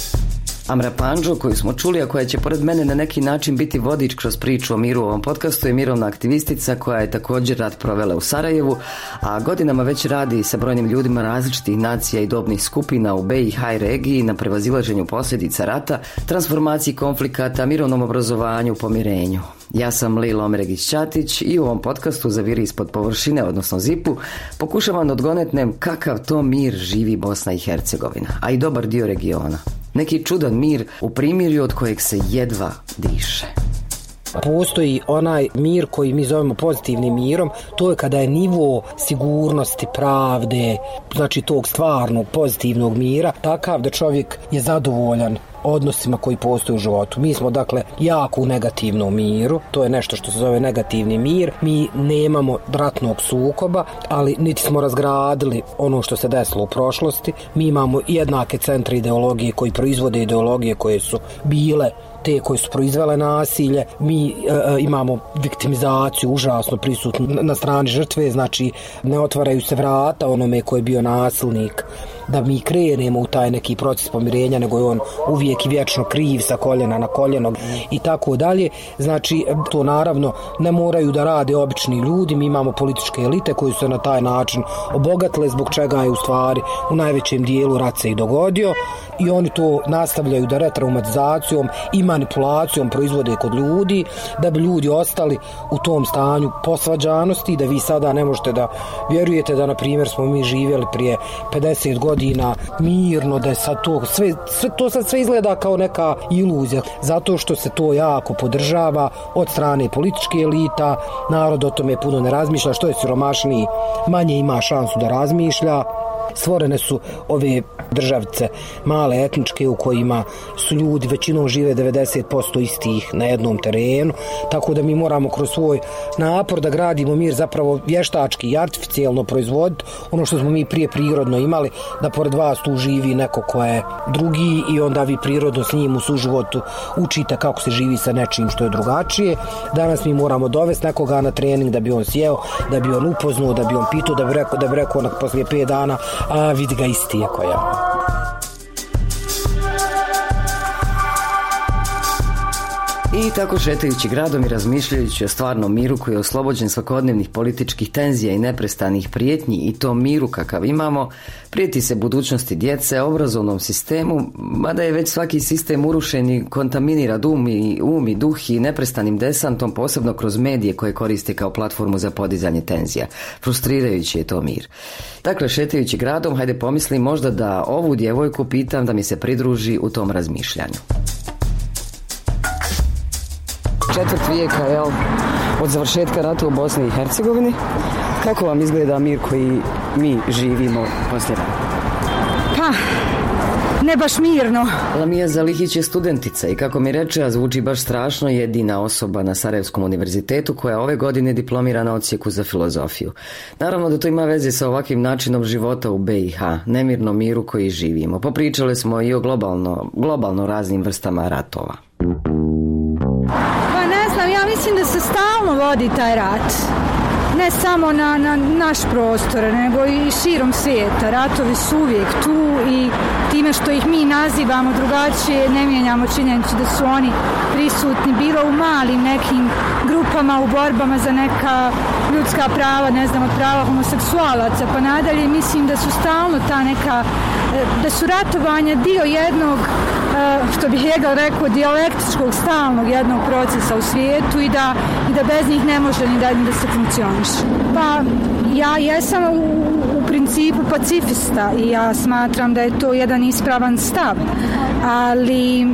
Amra Pandžo, koju smo čuli, a koja će pored mene na neki način biti vodič kroz priču o miru u ovom podcastu, je mirovna aktivistica koja je također rat provela u Sarajevu, a godinama već radi sa brojnim ljudima različitih nacija i dobnih skupina u B i H regiji na prevazilaženju posljedica rata, transformaciji konflikata, mirovnom obrazovanju, pomirenju. Ja sam Lila Omeregić-Ćatić i u ovom podcastu Zaviri ispod površine, odnosno zipu, pokušavam da odgonetnem kakav to mir živi Bosna i Hercegovina, a i dobar dio regiona. Neki čudan mir u primirju od kojeg se jedva diše. Postoji onaj mir koji mi zovemo pozitivnim mirom, to je kada je nivo sigurnosti, pravde, znači tog stvarnog pozitivnog mira, takav da čovjek je zadovoljan odnosima koji postoje u životu. Mi smo dakle jako u negativnom miru, to je nešto što se zove negativni mir. Mi nemamo ratnog sukoba, ali niti smo razgradili ono što se desilo u prošlosti. Mi imamo jednake centre ideologije koji proizvode ideologije koje su bile te koje su proizvele nasilje. Mi e, imamo viktimizaciju užasno prisutnu na strani žrtve, znači ne otvaraju se vrata onome koji je bio nasilnik da mi krenemo u taj neki proces pomirenja, nego je on uvijek i vječno kriv sa koljena na koljeno i tako dalje. Znači, to naravno ne moraju da rade obični ljudi, mi imamo političke elite koji su se na taj način obogatile, zbog čega je u stvari u najvećem dijelu rat se i dogodio, i oni to nastavljaju da retraumatizacijom i manipulacijom proizvode kod ljudi, da bi ljudi ostali u tom stanju posvađanosti, da vi sada ne možete da vjerujete da, na primjer, smo mi živjeli prije pedeset godina godina mirno, da je sad to sve, sve, to sad sve izgleda kao neka iluzija, zato što se to jako podržava od strane političke elita, narod o tome puno ne razmišlja, što je siromašniji manje ima šansu da razmišlja. Stvorene su ove državice male etničke u kojima su ljudi većinom žive devedeset posto istih na jednom terenu, tako da mi moramo kroz svoj napor da gradimo mir zapravo vještački i artificijalno proizvoditi ono što smo mi prije prirodno imali, da pored vas tu živi neko ko je drugi i onda vi prirodno s njim u suživotu učite kako se živi sa nečim što je drugačije. Danas mi moramo dovesti nekoga na trening da bi on sjeo, da bi on upoznao, da bi on pitao, da bi rekao, da bi rekao onak poslije pet dana, a vidi ga isti je koja. I tako šetajući gradom i razmišljajući o stvarnom miru koji je oslobođen svakodnevnih političkih tenzija i neprestanih prijetnji i tom miru kakav imamo, prijeti se budućnosti djece, obrazovnom sistemu, mada je već svaki sistem urušen i kontaminira um i, um i duh i neprestanim desantom, posebno kroz medije koje koriste kao platformu za podizanje tenzija. Frustrirajući je to mir. Dakle, šetajući gradom, hajde pomislim možda da ovu djevojku pitam da mi se pridruži u tom razmišljanju. Četvrt vijeka, jel, od završetka rata u Bosni i Hercegovini. Kako vam izgleda mir koji mi živimo poslije rata? Pa, ne baš mirno. Lamija Zalihić je studentica i kako mi reče, a zvuči baš strašno, jedina osoba na Sarajevskom univerzitetu koja ove godine diplomira na odsjeku za filozofiju. Naravno da to ima veze sa ovakvim načinom života u be i ha, nemirnom miru koji živimo. Popričali smo i o globalno, globalno raznim vrstama ratova. Ja mislim da se stalno vodi taj rat. Ne samo na, na naš prostor, nego i širom svijeta. Ratovi su uvijek tu i time što ih mi nazivamo drugačije ne mijenjamo činjenicu da su oni prisutni bilo u malim nekim grupama u borbama za neka ljudska prava, ne znam, od prava homoseksualaca pa nadalje. Mislim da su stalno ta neka, da su ratovanja dio jednog, što bih Hegel rekao, dijalektičkog stalnog jednog procesa u svijetu i da, i da bez njih ne može ni da, ni da se funkcioniš. Pa ja jesam u, u principu pacifista i ja smatram da je to jedan ispravan stav, ali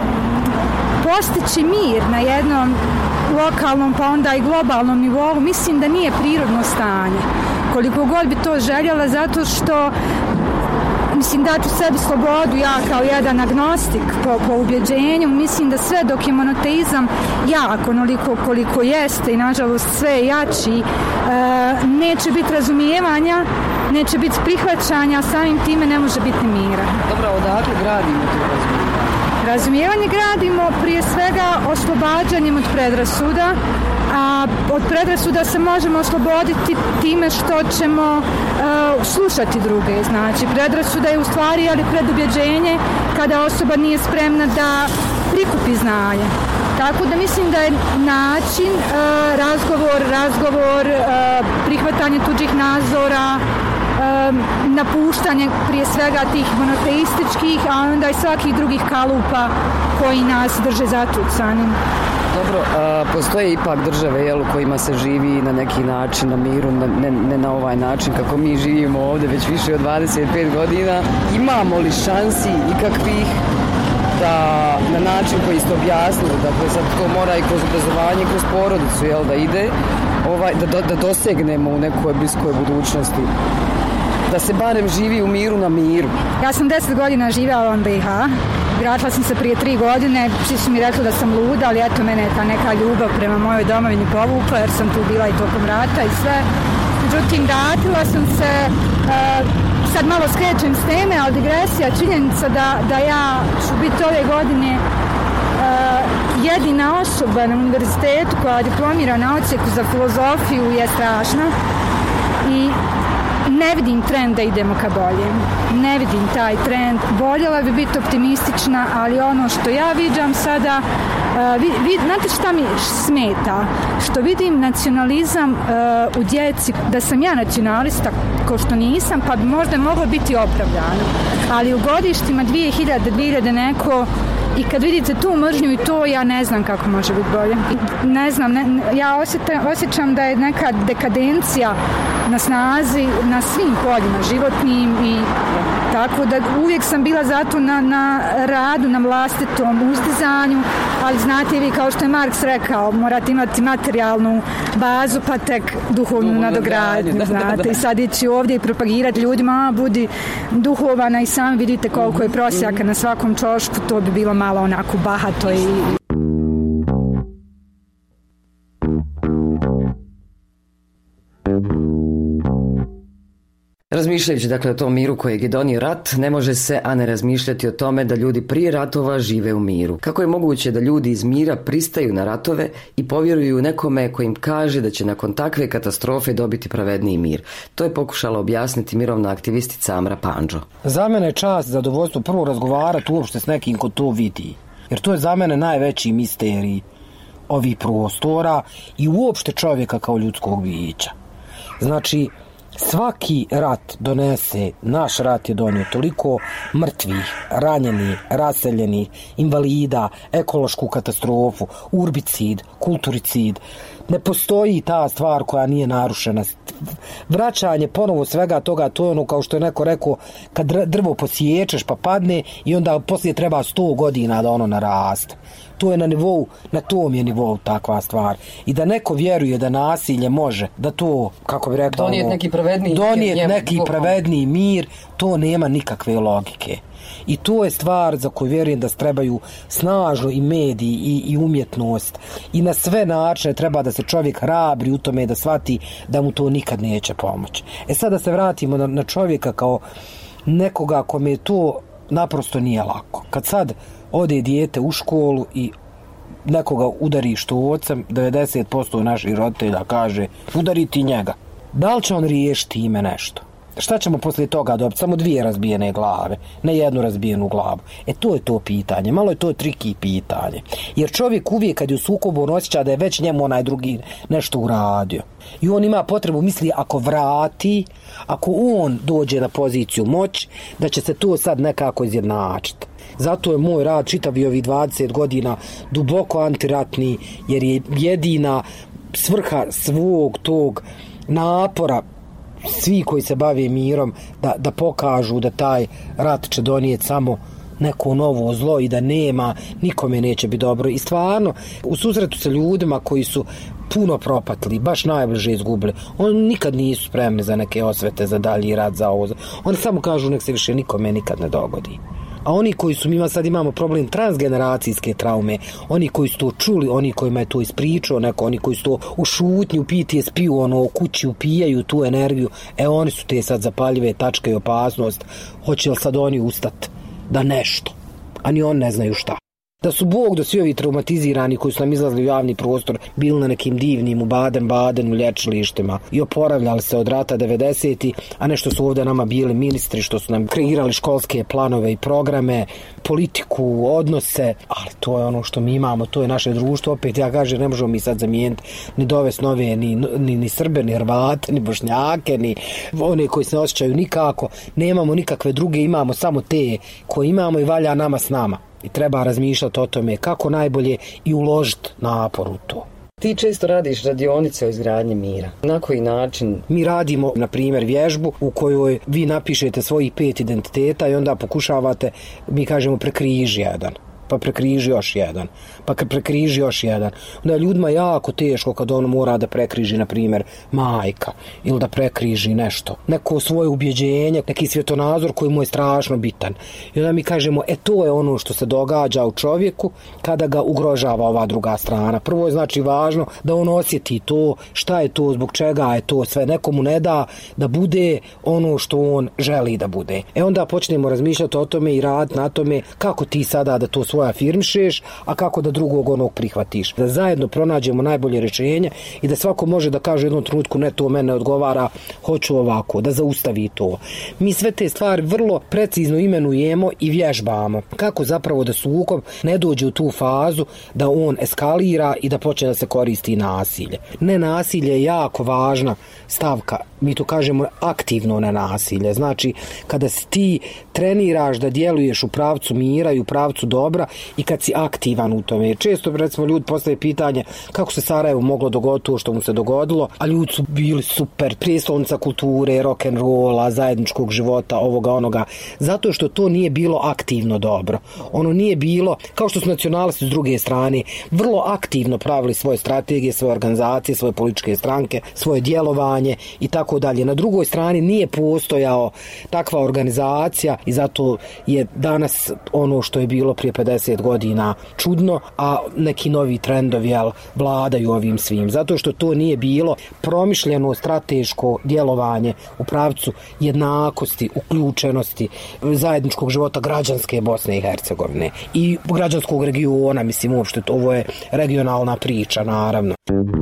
postići mir na jednom lokalnom pa onda i globalnom nivou mislim da nije prirodno stanje. Koliko god bi to željela, zato što mislim da ću sebi slobodu, ja kao jedan agnostik po, po ubjeđenju, mislim da sve dok je monoteizam jak, onoliko koliko jeste i nažalost sve jači, e, neće biti razumijevanja, neće biti prihvaćanja, samim time ne može biti mira. Dobro, odakle gradimo to razumijevanje? Razumijevanje gradimo prije svega oslobađanjem od predrasuda, a od predrasuda se možemo osloboditi time što ćemo uh, slušati druge. Znači, predrasuda je u stvari ali predubjeđenje kada osoba nije spremna da prikupi znanje. Tako da mislim da je način uh, razgovor, razgovor, uh, prihvatanje tuđih nazora, uh, napuštanje prije svega tih monoteističkih, a onda i svakih drugih kalupa koji nas drže zatucanim. Dobro, a, postoje ipak države, jel, u kojima se živi na neki način na miru, ne, ne na ovaj način kako mi živimo ovdje već više od dvadeset pet godina. Imamo li šansi ikakvih da na način koji ste objasnili, dakle sad to mora i kroz obrazovanje, kroz porodicu, jel, da ide, ovaj, da, da, da dosegnemo u nekoj bliskoj budućnosti, da se barem živi u miru na miru? Ja sam deset godina živjela u be i ha. Vratila sam se prije tri godine, svi su mi rekli da sam luda, ali eto, mene je ta neka ljubav prema mojoj domovini povukla, jer sam tu bila i tokom rata i sve. Međutim, vratila sam se, uh, sad malo skrećem s teme, ali digresija, činjenica da, da ja ću biti ove godine uh, jedina osoba na univerzitetu koja diplomira na odsjeku za filozofiju je strašna i ne vidim trend da idemo ka boljem. Ne vidim taj trend. Voljela bi biti optimistična, ali ono što ja viđam sada, uh, vid, vid, znate šta mi smeta? Što vidim nacionalizam uh, u djeci, da sam ja nacionalista, ko što nisam, pa bi možda moglo biti opravdano. Ali u godištima dvije hiljade, dvije hiljade neko, i kad vidite tu mržnju i to, ja ne znam kako može biti bolje. Ne znam, ne, ja osjećam, osjećam da je neka dekadencija na snazi na svim poljima životnim i Tako da uvijek sam bila zato na, na radu, na vlastitom uzdizanju, ali znate vi, kao što je Marks rekao, morate imati materijalnu bazu, pa tek duhovnu nadogradnju, da, znate. Da, da. I sad ići ovdje i propagirati ljudima, a budi duhovana i sami vidite koliko je prosjaka na svakom čošku, to bi bilo malo onako bahato i... Razmišljajući dakle o tom miru kojeg je donio rat, ne može se, a ne razmišljati o tome da ljudi prije ratova žive u miru. Kako je moguće da ljudi iz mira pristaju na ratove i povjeruju nekome koji im kaže da će nakon takve katastrofe dobiti pravedniji mir? To je pokušala objasniti mirovna aktivistica Amra Pandžo. Za mene je čast, zadovoljstvo prvo razgovarati uopšte s nekim ko to vidi. Jer to je za mene najveći misterij ovih prostora i uopšte čovjeka kao ljudskog bića. Znači, svaki rat donese, naš rat je donio toliko mrtvih, ranjenih, raseljenih, invalida, ekološku katastrofu, urbicid, kulturicid. Ne postoji ta stvar koja nije narušena. Vraćanje ponovo svega toga, to je ono kao što je neko rekao, kad drvo posiječeš pa padne i onda poslije treba sto godina da ono naraste. To je na nivou, na tom je nivou takva stvar. I da neko vjeruje da nasilje može, da to, kako bi rekao, donijet neki pravedniji, donijet neki pravedniji mir, to nema nikakve logike. I to je stvar za koju vjerujem da trebaju snažno i mediji i, i umjetnost. I na sve načine treba da se čovjek hrabri u tome da shvati da mu to nikad neće pomoći. E sad da se vratimo na, na čovjeka kao nekoga kome to naprosto nije lako. Kad sad ode dijete u školu i nekoga udari štocem, devedeset posto naših roditelja kaže udari ti njega. Da li će on riješiti ime nešto? Šta ćemo poslije toga dobiti? Samo dvije razbijene glave, ne jednu razbijenu glavu. E to je to pitanje, malo je to triki pitanje. Jer čovjek uvijek kad je u sukobu on osjeća da je već njemu onaj drugi nešto uradio. I on ima potrebu, misli, ako vrati, ako on dođe na poziciju moć, da će se to sad nekako izjednačiti. Zato je moj rad čitavi ovih dvadeset godina duboko antiratni, jer je jedina svrha svog tog napora svi koji se bave mirom da, da pokažu da taj rat će donijeti samo neko novo zlo i da nema, nikome neće biti dobro. I stvarno, u susretu sa ljudima koji su puno propatili, baš najbliže izgubili, oni nikad nisu spremni za neke osvete, za dalji rat, za ovo. Oni samo kažu nek se više nikome nikad ne dogodi. A oni koji su, mi sad imamo problem transgeneracijske traume, oni koji su to čuli, oni kojima je to ispričao neko, oni koji su to u šutnju, P T S P-u, ono, u kući upijaju tu energiju, e oni su te sad zapaljive tačke i opasnost. Hoće li sad oni ustati da nešto, a ni oni ne znaju šta. Da su Bog da svi ovi traumatizirani koji su nam izlazili u javni prostor bili na nekim divnim u Baden-Baden u lječilištima i oporavljali se od rata devedesetih, a nešto su ovdje nama bili ministri što su nam kreirali školske planove i programe, politiku, odnose, ali to je ono što mi imamo, to je naše društvo. Opet ja kažem, ne možemo mi sad zamijeniti ni dovesti nove, ni, ni, ni Srbe, ni Hrvate, ni Bošnjake, ni one koji se ne osjećaju nikako. Nemamo nikakve druge, imamo samo te koje imamo i valja nama s nama. I treba razmišljati o tome kako najbolje i uložiti napor u to. Ti često radiš radionice o izgradnji mira. Na koji način? Mi radimo, na primjer, vježbu u kojoj vi napišete svojih pet identiteta i onda pokušavate, mi kažemo, prekriži jedan. Pa prekriži još jedan, pa kad prekriži još jedan. Onda je ljudima jako teško kad ono mora da prekriži, na primjer, majka, ili da prekriži nešto, neko svoje ubjeđenje, neki svjetonazor koji mu je strašno bitan. I onda mi kažemo, e to je ono što se događa u čovjeku kada ga ugrožava ova druga strana. Prvo je znači važno da on osjeti to, šta je to, zbog čega je to sve, nekomu ne da da bude ono što on želi da bude. E onda počnemo razmišljati o tome i raditi na tome kako ti sada da to svoje afirmišeš, a kako da drugog onog prihvatiš. Da zajedno pronađemo najbolje rješenje i da svako može da kaže u jednom trenutku ne, to mene odgovara, hoću ovako, da zaustavi to. Mi sve te stvari vrlo precizno imenujemo i vježbamo. Kako zapravo da sukob ne dođe u tu fazu da on eskalira i da počne da se koristi nasilje. Nenasilje je jako važna stavka. Mi to kažemo aktivno nenasilje. Znači, kada si ti treniraš da djeluješ u pravcu mira i u pravcu dobra, i kad si aktivan u tome. Često recimo ljudi postave pitanje kako se Sarajevo moglo dogoditi to što mu se dogodilo, a ljudi su bili super, prijestolnica kulture, rock and rolla, zajedničkog života, ovoga onoga, zato što to nije bilo aktivno dobro. Ono nije bilo, kao što su nacionalisti s druge strane, vrlo aktivno pravili svoje strategije, svoje organizacije, svoje političke stranke, svoje djelovanje i tako dalje. Na drugoj strani nije postojao takva organizacija i zato je danas ono što je bilo prije pedeset godina čudno, a neki novi trendovi jel, vladaju ovim svim. Zato što to nije bilo promišljeno strateško djelovanje u pravcu jednakosti, uključenosti, zajedničkog života građanske Bosne i Hercegovine i građanskog regiona, mislim uopšte ovo je regionalna priča naravno.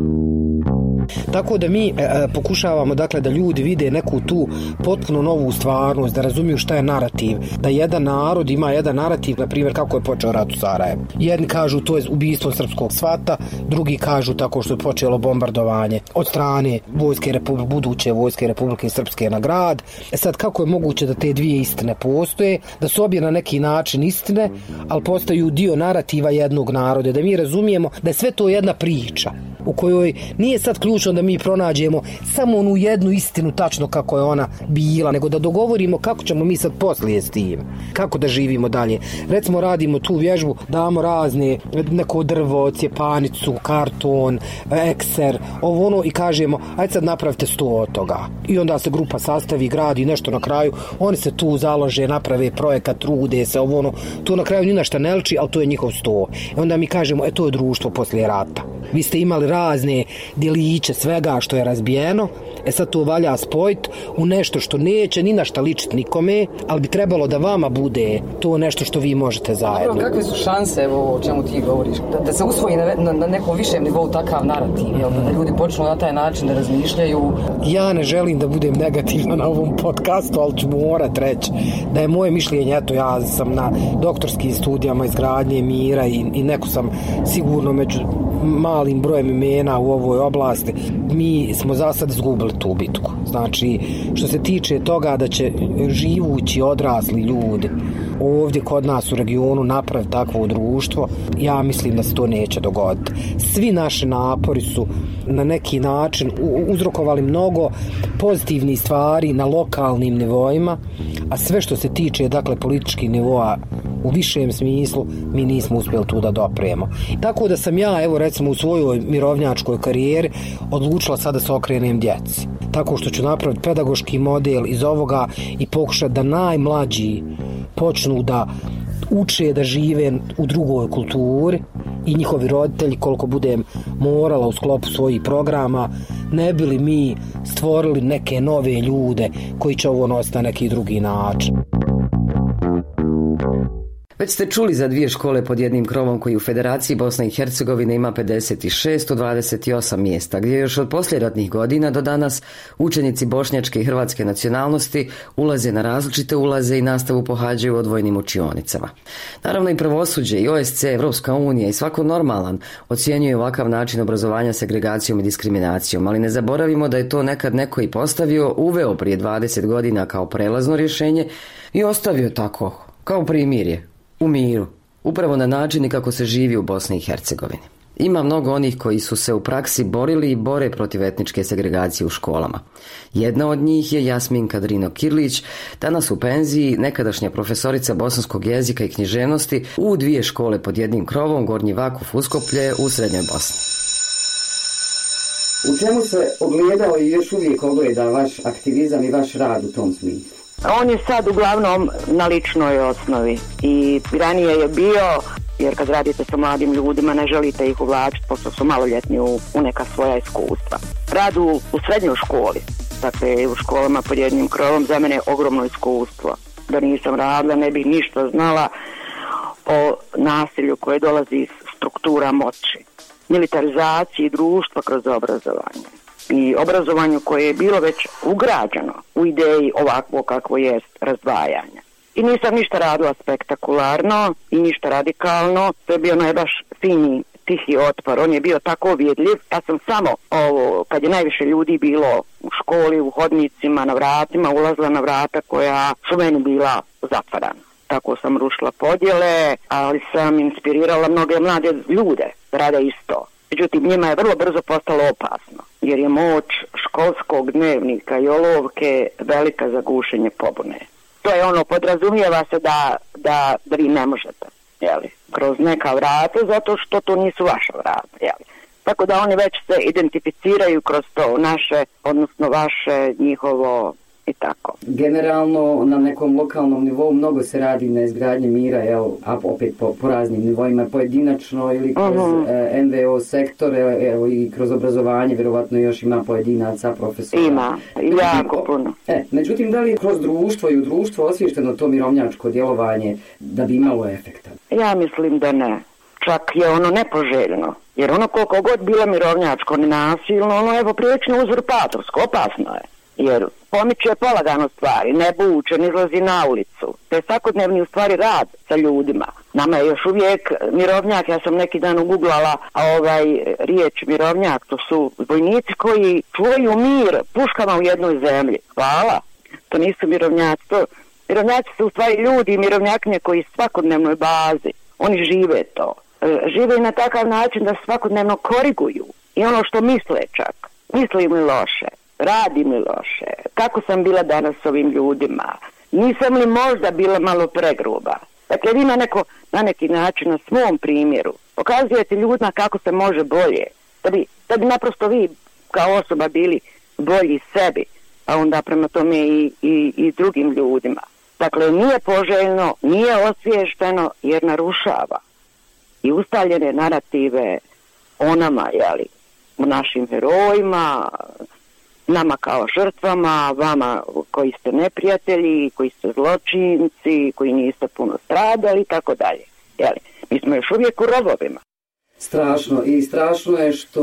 Tako da mi e, pokušavamo dakle da ljudi vide neku tu potpuno novu stvarnost, da razumiju šta je narativ, da jedan narod ima jedan narativ, na primjer kako je počeo rat u Sarajevu. Jedni kažu to je ubijstvo srpskog svata, drugi kažu tako što je počelo bombardovanje od strane vojske Republike, buduće vojske Republike Srpske na grad. E sad kako je moguće da te dvije istine postoje, da su obje na neki način istine, ali postaju dio narativa jednog naroda, da mi razumijemo da je sve to jedna priča u kojoj nije sad ključno da mi pronađemo samo onu jednu istinu tačno kako je ona bila, nego da dogovorimo kako ćemo mi sad poslije s tim, kako da živimo dalje. Recimo radimo tu vježbu, damo razne, neko drvo, cjepanicu, karton, ekser, ovo ono i kažemo ajde sad napravite sto od toga. I onda se grupa sastavi, gradi nešto na kraju, oni se tu založe, naprave projekat, trude se, ovo ono, to na kraju ni na šta ne liči, ali to je njihov sto. I onda mi kažemo, e to je društvo poslije rata. Vi ste imali razne djeliće svega što je razbijeno, e sad to valja spojiti u nešto što neće ni na šta ličiti nikome, ali bi trebalo da vama bude to nešto što vi možete zajedno. Dobro, kakve su šanse, evo o čemu ti govoriš, da, da se usvoji na, na, na nekom višem nivou takav narativ, jel? Da ljudi počnu na taj način da razmišljaju? Ja ne želim da budem negativna na ovom podcastu, ali ću morat reći da je moje mišljenje, eto ja sam na doktorskim studijama izgradnje mira i, i neko sam sigurno među malim brojem imena u ovoj oblasti. Mi smo za sad izgubili tu bitku. Znači, što se tiče toga da će živući odrasli ljudi ovdje kod nas u regionu napraviti takvo društvo, ja mislim da se to neće dogoditi. Svi naši napori su na neki način uzrokovali mnogo pozitivnih stvari na lokalnim nivoima, a sve što se tiče dakle političkih nivoa u višem smislu mi nismo uspjeli tu da dopremo. Tako da sam ja, evo recimo u svojoj mirovnjačkoj karijeri odlučila sada da se okrenem djeci. Tako što ću napraviti pedagoški model iz ovoga i pokušati da najmlađi počnu da uče da žive u drugoj kulturi i njihovi roditelji koliko budem morala u sklopu svojih programa, ne bi li mi stvorili neke nove ljude koji će ovo nositi na neki drugi način. Već ste čuli za dvije škole pod jednim krovom koji u Federaciji Bosne i Hercegovine ima pedeset šest od dvadeset osam mjesta, gdje još od posljeratnih godina do danas učenici bošnjačke i hrvatske nacionalnosti ulaze na različite ulaze i nastavu pohađaju u odvojenim učionicama. Naravno i pravosuđe i O S C, Evropska unija i svako normalan ocjenjuje ovakav način obrazovanja segregacijom i diskriminacijom, ali ne zaboravimo da je to nekad neko i postavio, uveo prije dvadeset godina kao prelazno rješenje i ostavio tako, kao primirje. U miru, upravo na način kako se živi u Bosni i Hercegovini. Ima mnogo onih koji su se u praksi borili i bore protiv etničke segregacije u školama. Jedna od njih je Jasminka Drino-Kirlić, danas u penziji, nekadašnja profesorica bosanskog jezika i književnosti u dvije škole pod jednim krovom, Gornji Vakuf Uskoplje u Srednjoj Bosni. U čemu se ogledao i još uvijek ogleda vaš aktivizam i vaš rad u tom smislu? On je sad uglavnom na ličnoj osnovi i ranije je bio, jer kad radite sa mladim ljudima ne želite ih uvlačiti pošto su maloljetni u, u neka svoja iskustva. Rad u, u srednjoj školi, dakle u školama pod jednim krovom, za mene je ogromno iskustvo. Da nisam radila ne bih ništa znala o nasilju koje dolazi iz struktura moći, militarizaciji društva kroz obrazovanje. I obrazovanju koje je bilo već ugrađeno u ideji ovakvo kakvo jest razdvajanja. I nisam ništa radila spektakularno i ništa radikalno, to je bio najbaš fini, tihi otpor, on je bio tako vidljiv. Ja sam samo, ovo, kad je najviše ljudi bilo u školi, u hodnicima, na vratima, ulazila na vrata koja su meni bila zatvarana. tako sam rušila podjele, ali sam inspirirala mnoge mlade ljude da rade isto. Međutim, njima je vrlo brzo postalo opasno, jer je moć školskog dnevnika i olovke velika za gušenje pobune. To je ono, podrazumijeva se da, da, da vi ne možete, jeli, kroz neka vrata, zato što to nisu vaša vrata, jeli. Tako da oni već se identificiraju kroz to naše, odnosno vaše, njihovo i tako. Generalno na nekom lokalnom nivou mnogo se radi na izgradnji mira, jel, a opet po, po raznim nivoima, pojedinačno ili kroz uh-huh. e, en ve o sektore, evo i kroz obrazovanje, vjerovatno još ima pojedinaca, profesora. Ima, jako puno. E, međutim, da li kroz društvo i u društvo osvješteno to mirovnjačko djelovanje da bi imalo efekta? Ja mislim da ne. Čak je ono nepoželjno. Jer ono koliko god bilo mirovnjačko nenasilno, ono je poprilično uzurpatorsko, opasno je. Jer pomiče polagano stvari, ne buče, ne izlazi na ulicu. To je svakodnevni u stvari rad sa ljudima. Nama je još uvijek mirovnjak, ja sam neki dan uguglala, a ovaj riječ mirovnjak, to su vojnici koji čuvaju mir puškama u jednoj zemlji. Hvala. To nisu mirovnjaci. To, mirovnjaci su u stvari ljudi i mirovnjakinje koji svakodnevnoj bazi. Oni žive to. Žive i na takav način da svakodnevno koriguju. I ono što misle čak. Misli mi loše. Radi mi loše. Kako sam bila danas s ovim ljudima? Nisam li možda bila malo pregruba? Dakle, vi na, neko, na neki način, na svom primjeru, pokazujete ljudima kako se može bolje. Da bi, da bi naprosto vi kao osoba bili bolji sebi, a onda prema tome i, i, i drugim ljudima. Dakle, nije poželjno, nije osvješteno jer narušava i ustaljene narative o nama, jeli, o našim herojima, nama kao žrtvama, vama koji ste neprijatelji, koji ste zločinci, koji niste puno stradali i tako dalje. Jeli, mi smo još uvijek u rovovima. Strašno i strašno je što,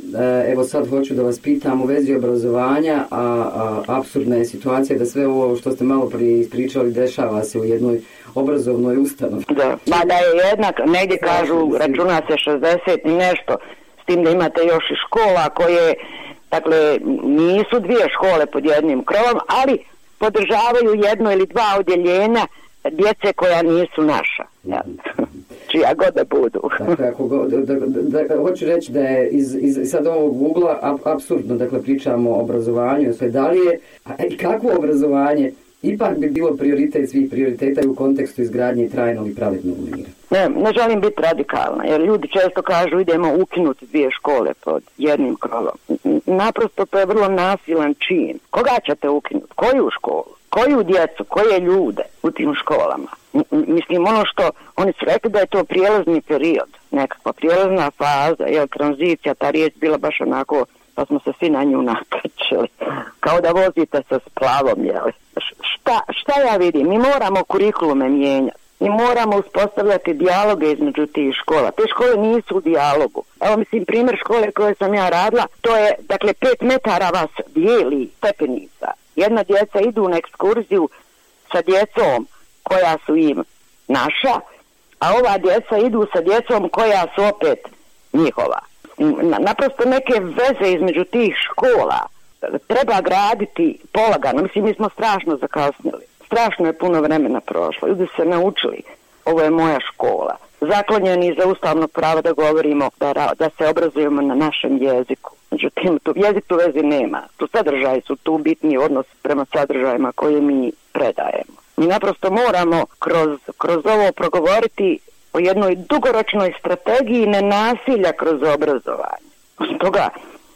evo sad hoću da vas pitam u vezi obrazovanja, a, a apsurdna je situacija da sve ovo što ste malo prije ispričali dešava se u jednoj obrazovnoj ustanovi. Da, ma da je jednak, negdje kažu, računa se šezdeset i nešto, s tim da imate još i škola koje, dakle, nisu dvije škole pod jednim krovom, ali podržavaju jedno ili dva odjeljenja djece koja nisu naša. Ja. Čija god da budu. Dakle, ako go, da, da, da, hoću reći da je iz, iz sad ovog ugla ap, apsurdno, dakle, pričamo o obrazovanju, sve da li je, a kakvo obrazovanje ipak bi bilo prioritet svih prioriteta u kontekstu izgradnje trajnog i pravednog mira? Ne, ne želim biti radikalna, jer ljudi često kažu idemo ukinuti dvije škole pod jednim krovom. Naprosto to je vrlo nasilan čin. Koga ćete ukinuti? Koju školu? Koju djecu? Koje ljude u tim školama? Mislim, ono što oni su rekli da je to prijelazni period, nekakva prijelazna faza, jer tranzicija, ta riječ bila baš onako, pa smo se svi na nju nakačili, kao da vozite sa splavom, jel? Šta, šta ja vidim? Mi moramo kurikulume mijenjati. Mi moramo uspostavljati dijaloge između tih škola. Te škole nisu u dijalogu. Evo, mislim, primjer škole koje sam ja radila, to je, dakle, pet metara vas dijeli stepenica. Jedna djeca idu na ekskurziju sa djecom koja su im naša, a ova djeca idu sa djecom koja su opet njihova. Naprosto neke veze između tih škola treba graditi polagano. Mislim, mi smo strašno zakasnili. Strašno je puno vremena prošlo. Ljudi se naučili. Ovo je moja škola. Zaklonjeni za ustavno pravo da govorimo, da, da se obrazujemo na našem jeziku. Međutim, tu jezik tu vezi nema. Tu sadržaji su tu bitni odnos prema sadržajima koje mi predajemo. Mi naprosto moramo kroz, kroz ovo progovoriti o jednoj dugoročnoj strategiji nenasilja kroz obrazovanje. Stoga,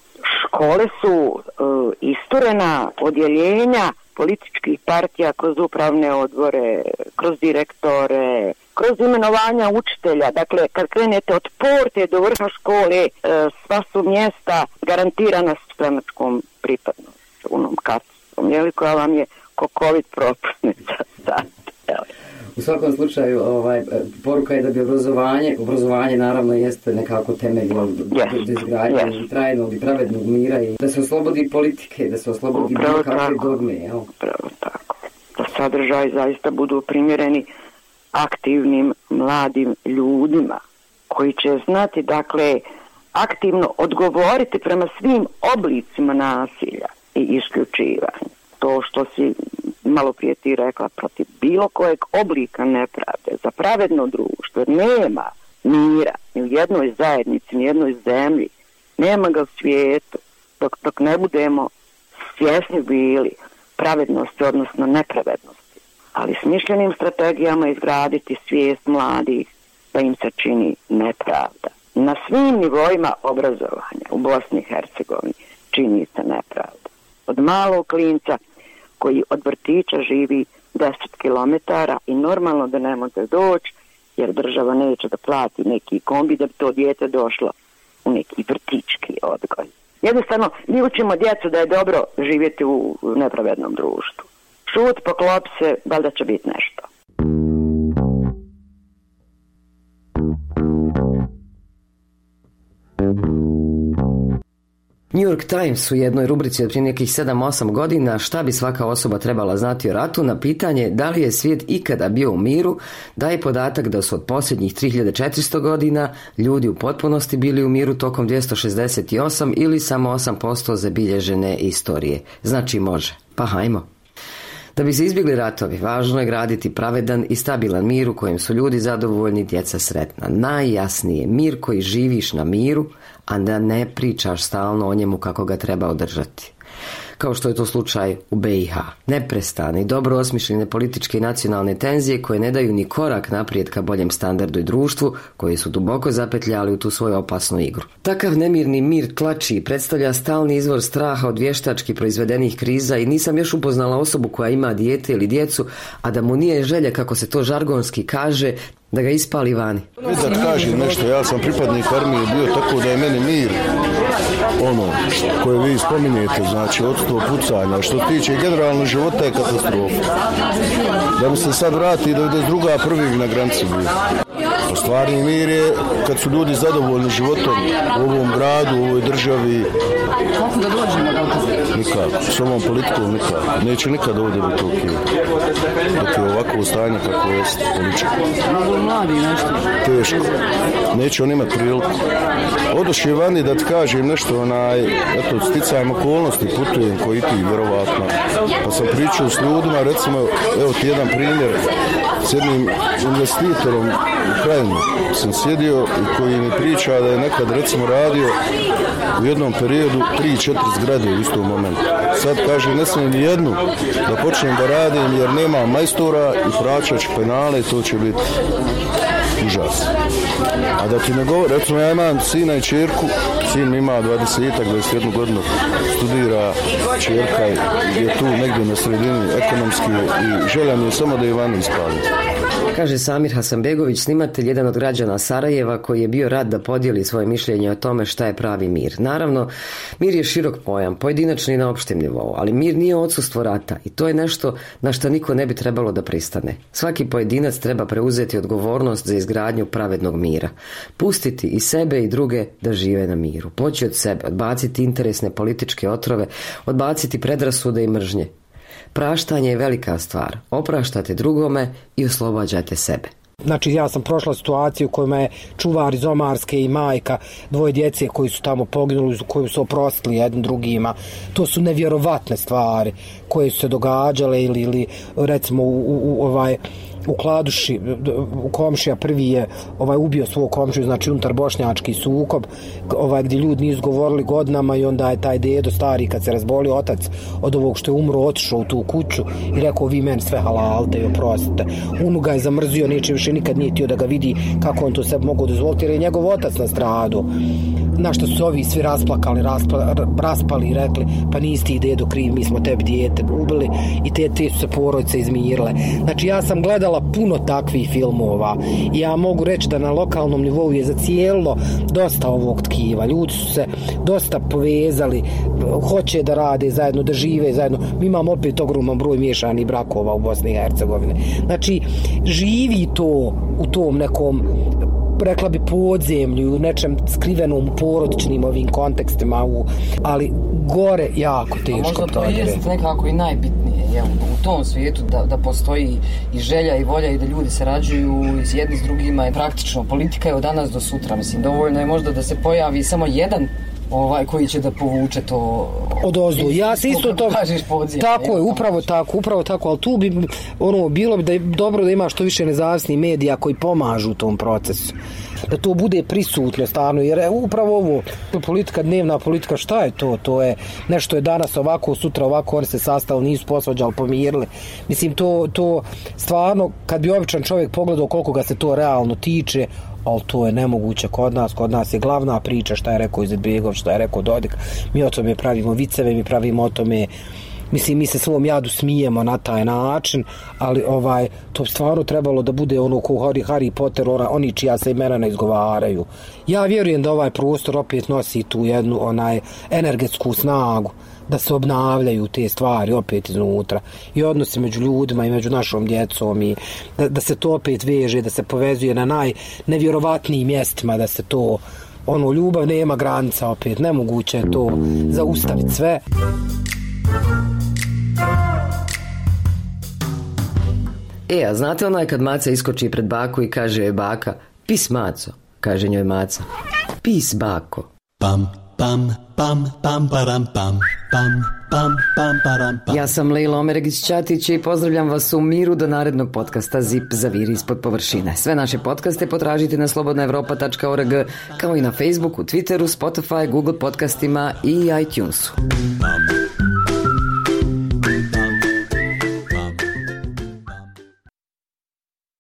škole su uh, isturena odjeljenja političkih partija kroz upravne odbore, kroz direktore, kroz imenovanja učitelja. Dakle, kad krenete od porte do vrha škole, sva su mjesta garantirana stranačkom pripadnošću, onom karticom, jeli, koja vam je ko COVID propusnica. U svakom slučaju, ovaj, poruka je da bi obrazovanje, obrazovanje naravno jeste nekako temelj yes. do izgradnje yes. trajnog i pravednog mira i da se oslobodi politike, da se oslobodi bilo kakve dogme. Jel? Upravo tako. Da sadržaj zaista budu primjereni aktivnim mladim ljudima koji će znati, dakle, aktivno odgovoriti prema svim oblicima nasilja i isključivanja. to što si malo prije ti rekla, protiv bilo kojeg oblika nepravde, za pravedno društvo. Nema mira ni u jednoj zajednici, ni u jednoj zemlji. Nema ga u svijetu dok, dok ne budemo svjesni bili pravednosti, odnosno nepravednosti. Ali smišljenim strategijama izgraditi svijest mladih da im se čini nepravda. Na svim nivoima obrazovanja u Bosni i Hercegovini čini se nepravda. Od malog klinca koji od vrtića živi deset kilometara i normalno da ne može doći jer država neće da plati neki kombi da bi to dijete došlo u neki vrtički odgoj. Jednostavno, mi učimo djecu da je dobro živjeti u nepravednom društvu. Šut, poklop se, valjda će biti nešto. New York Times u jednoj rubrici od prije nekih sedam osam godina šta bi svaka osoba trebala znati o ratu na pitanje da li je svijet ikada bio u miru daje podatak da su od posljednjih tri hiljade četiristo godina ljudi u potpunosti bili u miru tokom dvjesto šezdeset osam ili samo osam posto zabilježene istorije. Znači može. Pa hajmo. Da bi se izbjegli ratovi, važno je graditi pravedan i stabilan mir u kojem su ljudi zadovoljni, djeca sretna. Najjasnije, mir koji živiš na miru, a da ne pričaš stalno o njemu kako ga treba održati. Kao što je to slučaj u be i ha. Neprestane i dobro osmišljene političke i nacionalne tenzije koje ne daju ni korak naprijed ka boljem standardu i društvu, koji su duboko zapetljali u tu svoju opasnu igru. Takav nemirni mir tlači i predstavlja stalni izvor straha od vještački proizvedenih kriza i nisam još upoznala osobu koja ima dijete ili djecu, a da mu nije želja, kako se to žargonski kaže, da ga ispali vani. Da kažem nešto, ja sam pripadnik armije bio, tako da je meni mir ono koje vi spominjete, znači odstvo pucanja, što se tiče generalno života je katastrofa. Da mi se sad vrati devedeset druga prvih na granici bio. Stvarni mir je kad su ljudi zadovoljni životom u ovom gradu, u ovoj državi. Kako da dođemo do toga? Nikako, s ovom politikom nikako. Neće nikad ovdje biti ok. Dok je ovako stanje kako je političko. Mnogo mladi nešto. Teško. Neće on imati priliku. Odošli vani da ti kažem nešto, onaj, eto, sticajem okolnosti, putujem koji ti, vjerovatno. Pa sam pričao s ljudima, recimo, evo ti jedan primjer, s jednim investitorom u Krajini sam sjedio i koji mi priča da je nekad, recimo, radio u jednom periodu tri četiri zgrade u istom momentu. Sad kaže, ne smijem ni jednu da počnem da radim jer nema majstora i praćač penale, to će biti užas. A da ti ne govori, recimo ja imam sina i čerku, sin ima dvadeset, dvadeset jednu godinu, studira, čerka je tu negdje na sredini ekonomski i želja mi je samo da je van ispali. Kaže Samir Hasanbegović, snimatelj, jedan od građana Sarajeva koji je bio rad da podijeli svoje mišljenje o tome šta je pravi mir. Naravno, mir je širok pojam, pojedinačni na opštem nivou, ali mir nije odsustvo rata i to je nešto na što niko ne bi trebalo da pristane. Svaki pojedinac treba preuzeti odgovornost za izgradnju pravednog mira. Pustiti i sebe i druge da žive na miru. Poći od sebe, odbaciti interesne političke otrove, odbaciti predrasude i mržnje. Praštanje je velika stvar. Opraštate drugome i oslobađate sebe. Znači ja sam prošla situaciju u kojima je čuvar iz Omarske i majka dvoje djece koji su tamo poginuli, koji su oprostili jednim drugima. To su nevjerovatne stvari koje su se događale ili, ili recimo u, u, u ovaj u Kladuši, u komšija prvi je ovaj ubio svog komšiju, znači unutar bošnjački sukob, ovaj gdje ljudi nisu govorili godinama i onda je taj dedo stari kad se razbolio otac od ovog što je umro otišao u tu kuću i rekao vi meni sve halalte i oprostite. Unu ga je zamrzio, neće više nikad nije htio da ga vidi kako on to sebi mogu dozvoliti jer je njegov otac nastradu. Na što su ovi svi rasplakali, raspa, raspali i rekli pa nisi ti dedo kriv, mi smo tebi dijete ubili i te, te su se porodice izmirile. Znači ja sam gledala puno takvih filmova i ja mogu reći da na lokalnom nivou je zacijelo dosta ovog tkiva. Ljudi su se dosta povezali, hoće da rade zajedno, da žive zajedno. Mi imamo opet ogroman broj miješanih brakova u Bosni i Hercegovini. Znači živi to u tom nekom, rekla bi, podzemlju, u nečem skrivenom u porodičnim ovim kontekstima, u, ali gore jako teško. A možda to jest nekako i najbitnije, jel, u tom svijetu da, da postoji i želja i volja i da ljudi sarađuju s jedni s drugima, je praktično politika je od danas do sutra. Mislim, dovoljno je možda da se pojavi samo jedan ovaj, koji će da povuče to od ozdu. Ja se isto to podzije, tako je, upravo tako, upravo tako, ali tu bi ono bilo bi da je dobro da ima što više nezavisnih medija koji pomažu u tom procesu. Da to bude prisutno stalno, jer upravo ovo politika, dnevna politika, šta je to? To je nešto je danas ovako, sutra ovako, oni se sastali, nisu posvađali, pomirili. Mislim, to, to stvarno, kad bi običan čovjek pogledao koliko ga se to realno tiče, ali to je nemoguće kod nas, kod nas je glavna priča šta je rekao Izetbegović, šta je rekao Dodik, mi o tome pravimo viceve, mi pravimo o tome, mislim, mi se svom jadu smijemo na taj način, ali ovaj, to stvarno trebalo da bude ono ko Harry, Harry Potter, ona, oni čija se imena ne izgovaraju. Ja vjerujem da ovaj prostor opet nosi tu jednu onaj energetsku snagu, da se obnavljaju te stvari opet iznutra i odnosi među ljudima i među našom djecom i da, da se to opet veže, da se povezuje na najnevjerovatnijim mjestima, da se to, ono, ljubav nema granica opet, nemoguće je to zaustaviti sve. E, a znate onaj kad Maca iskoči pred baku i kaže joj baka, pis Maco, kaže njoj Maca, pis bako. Pam, pam, pam, pam, param, pam, pam, pam, pam, param, pam. Ja sam Lejla Omeregić-Ćatić i pozdravljam vas u miru do narednog podcasta Zip zaviri ispod površine. Sve naše podcaste potražite na slobodna evropa tačka org, kao i na Facebooku, Twitteru, Spotify, Google podcastima i iTunesu. Pam,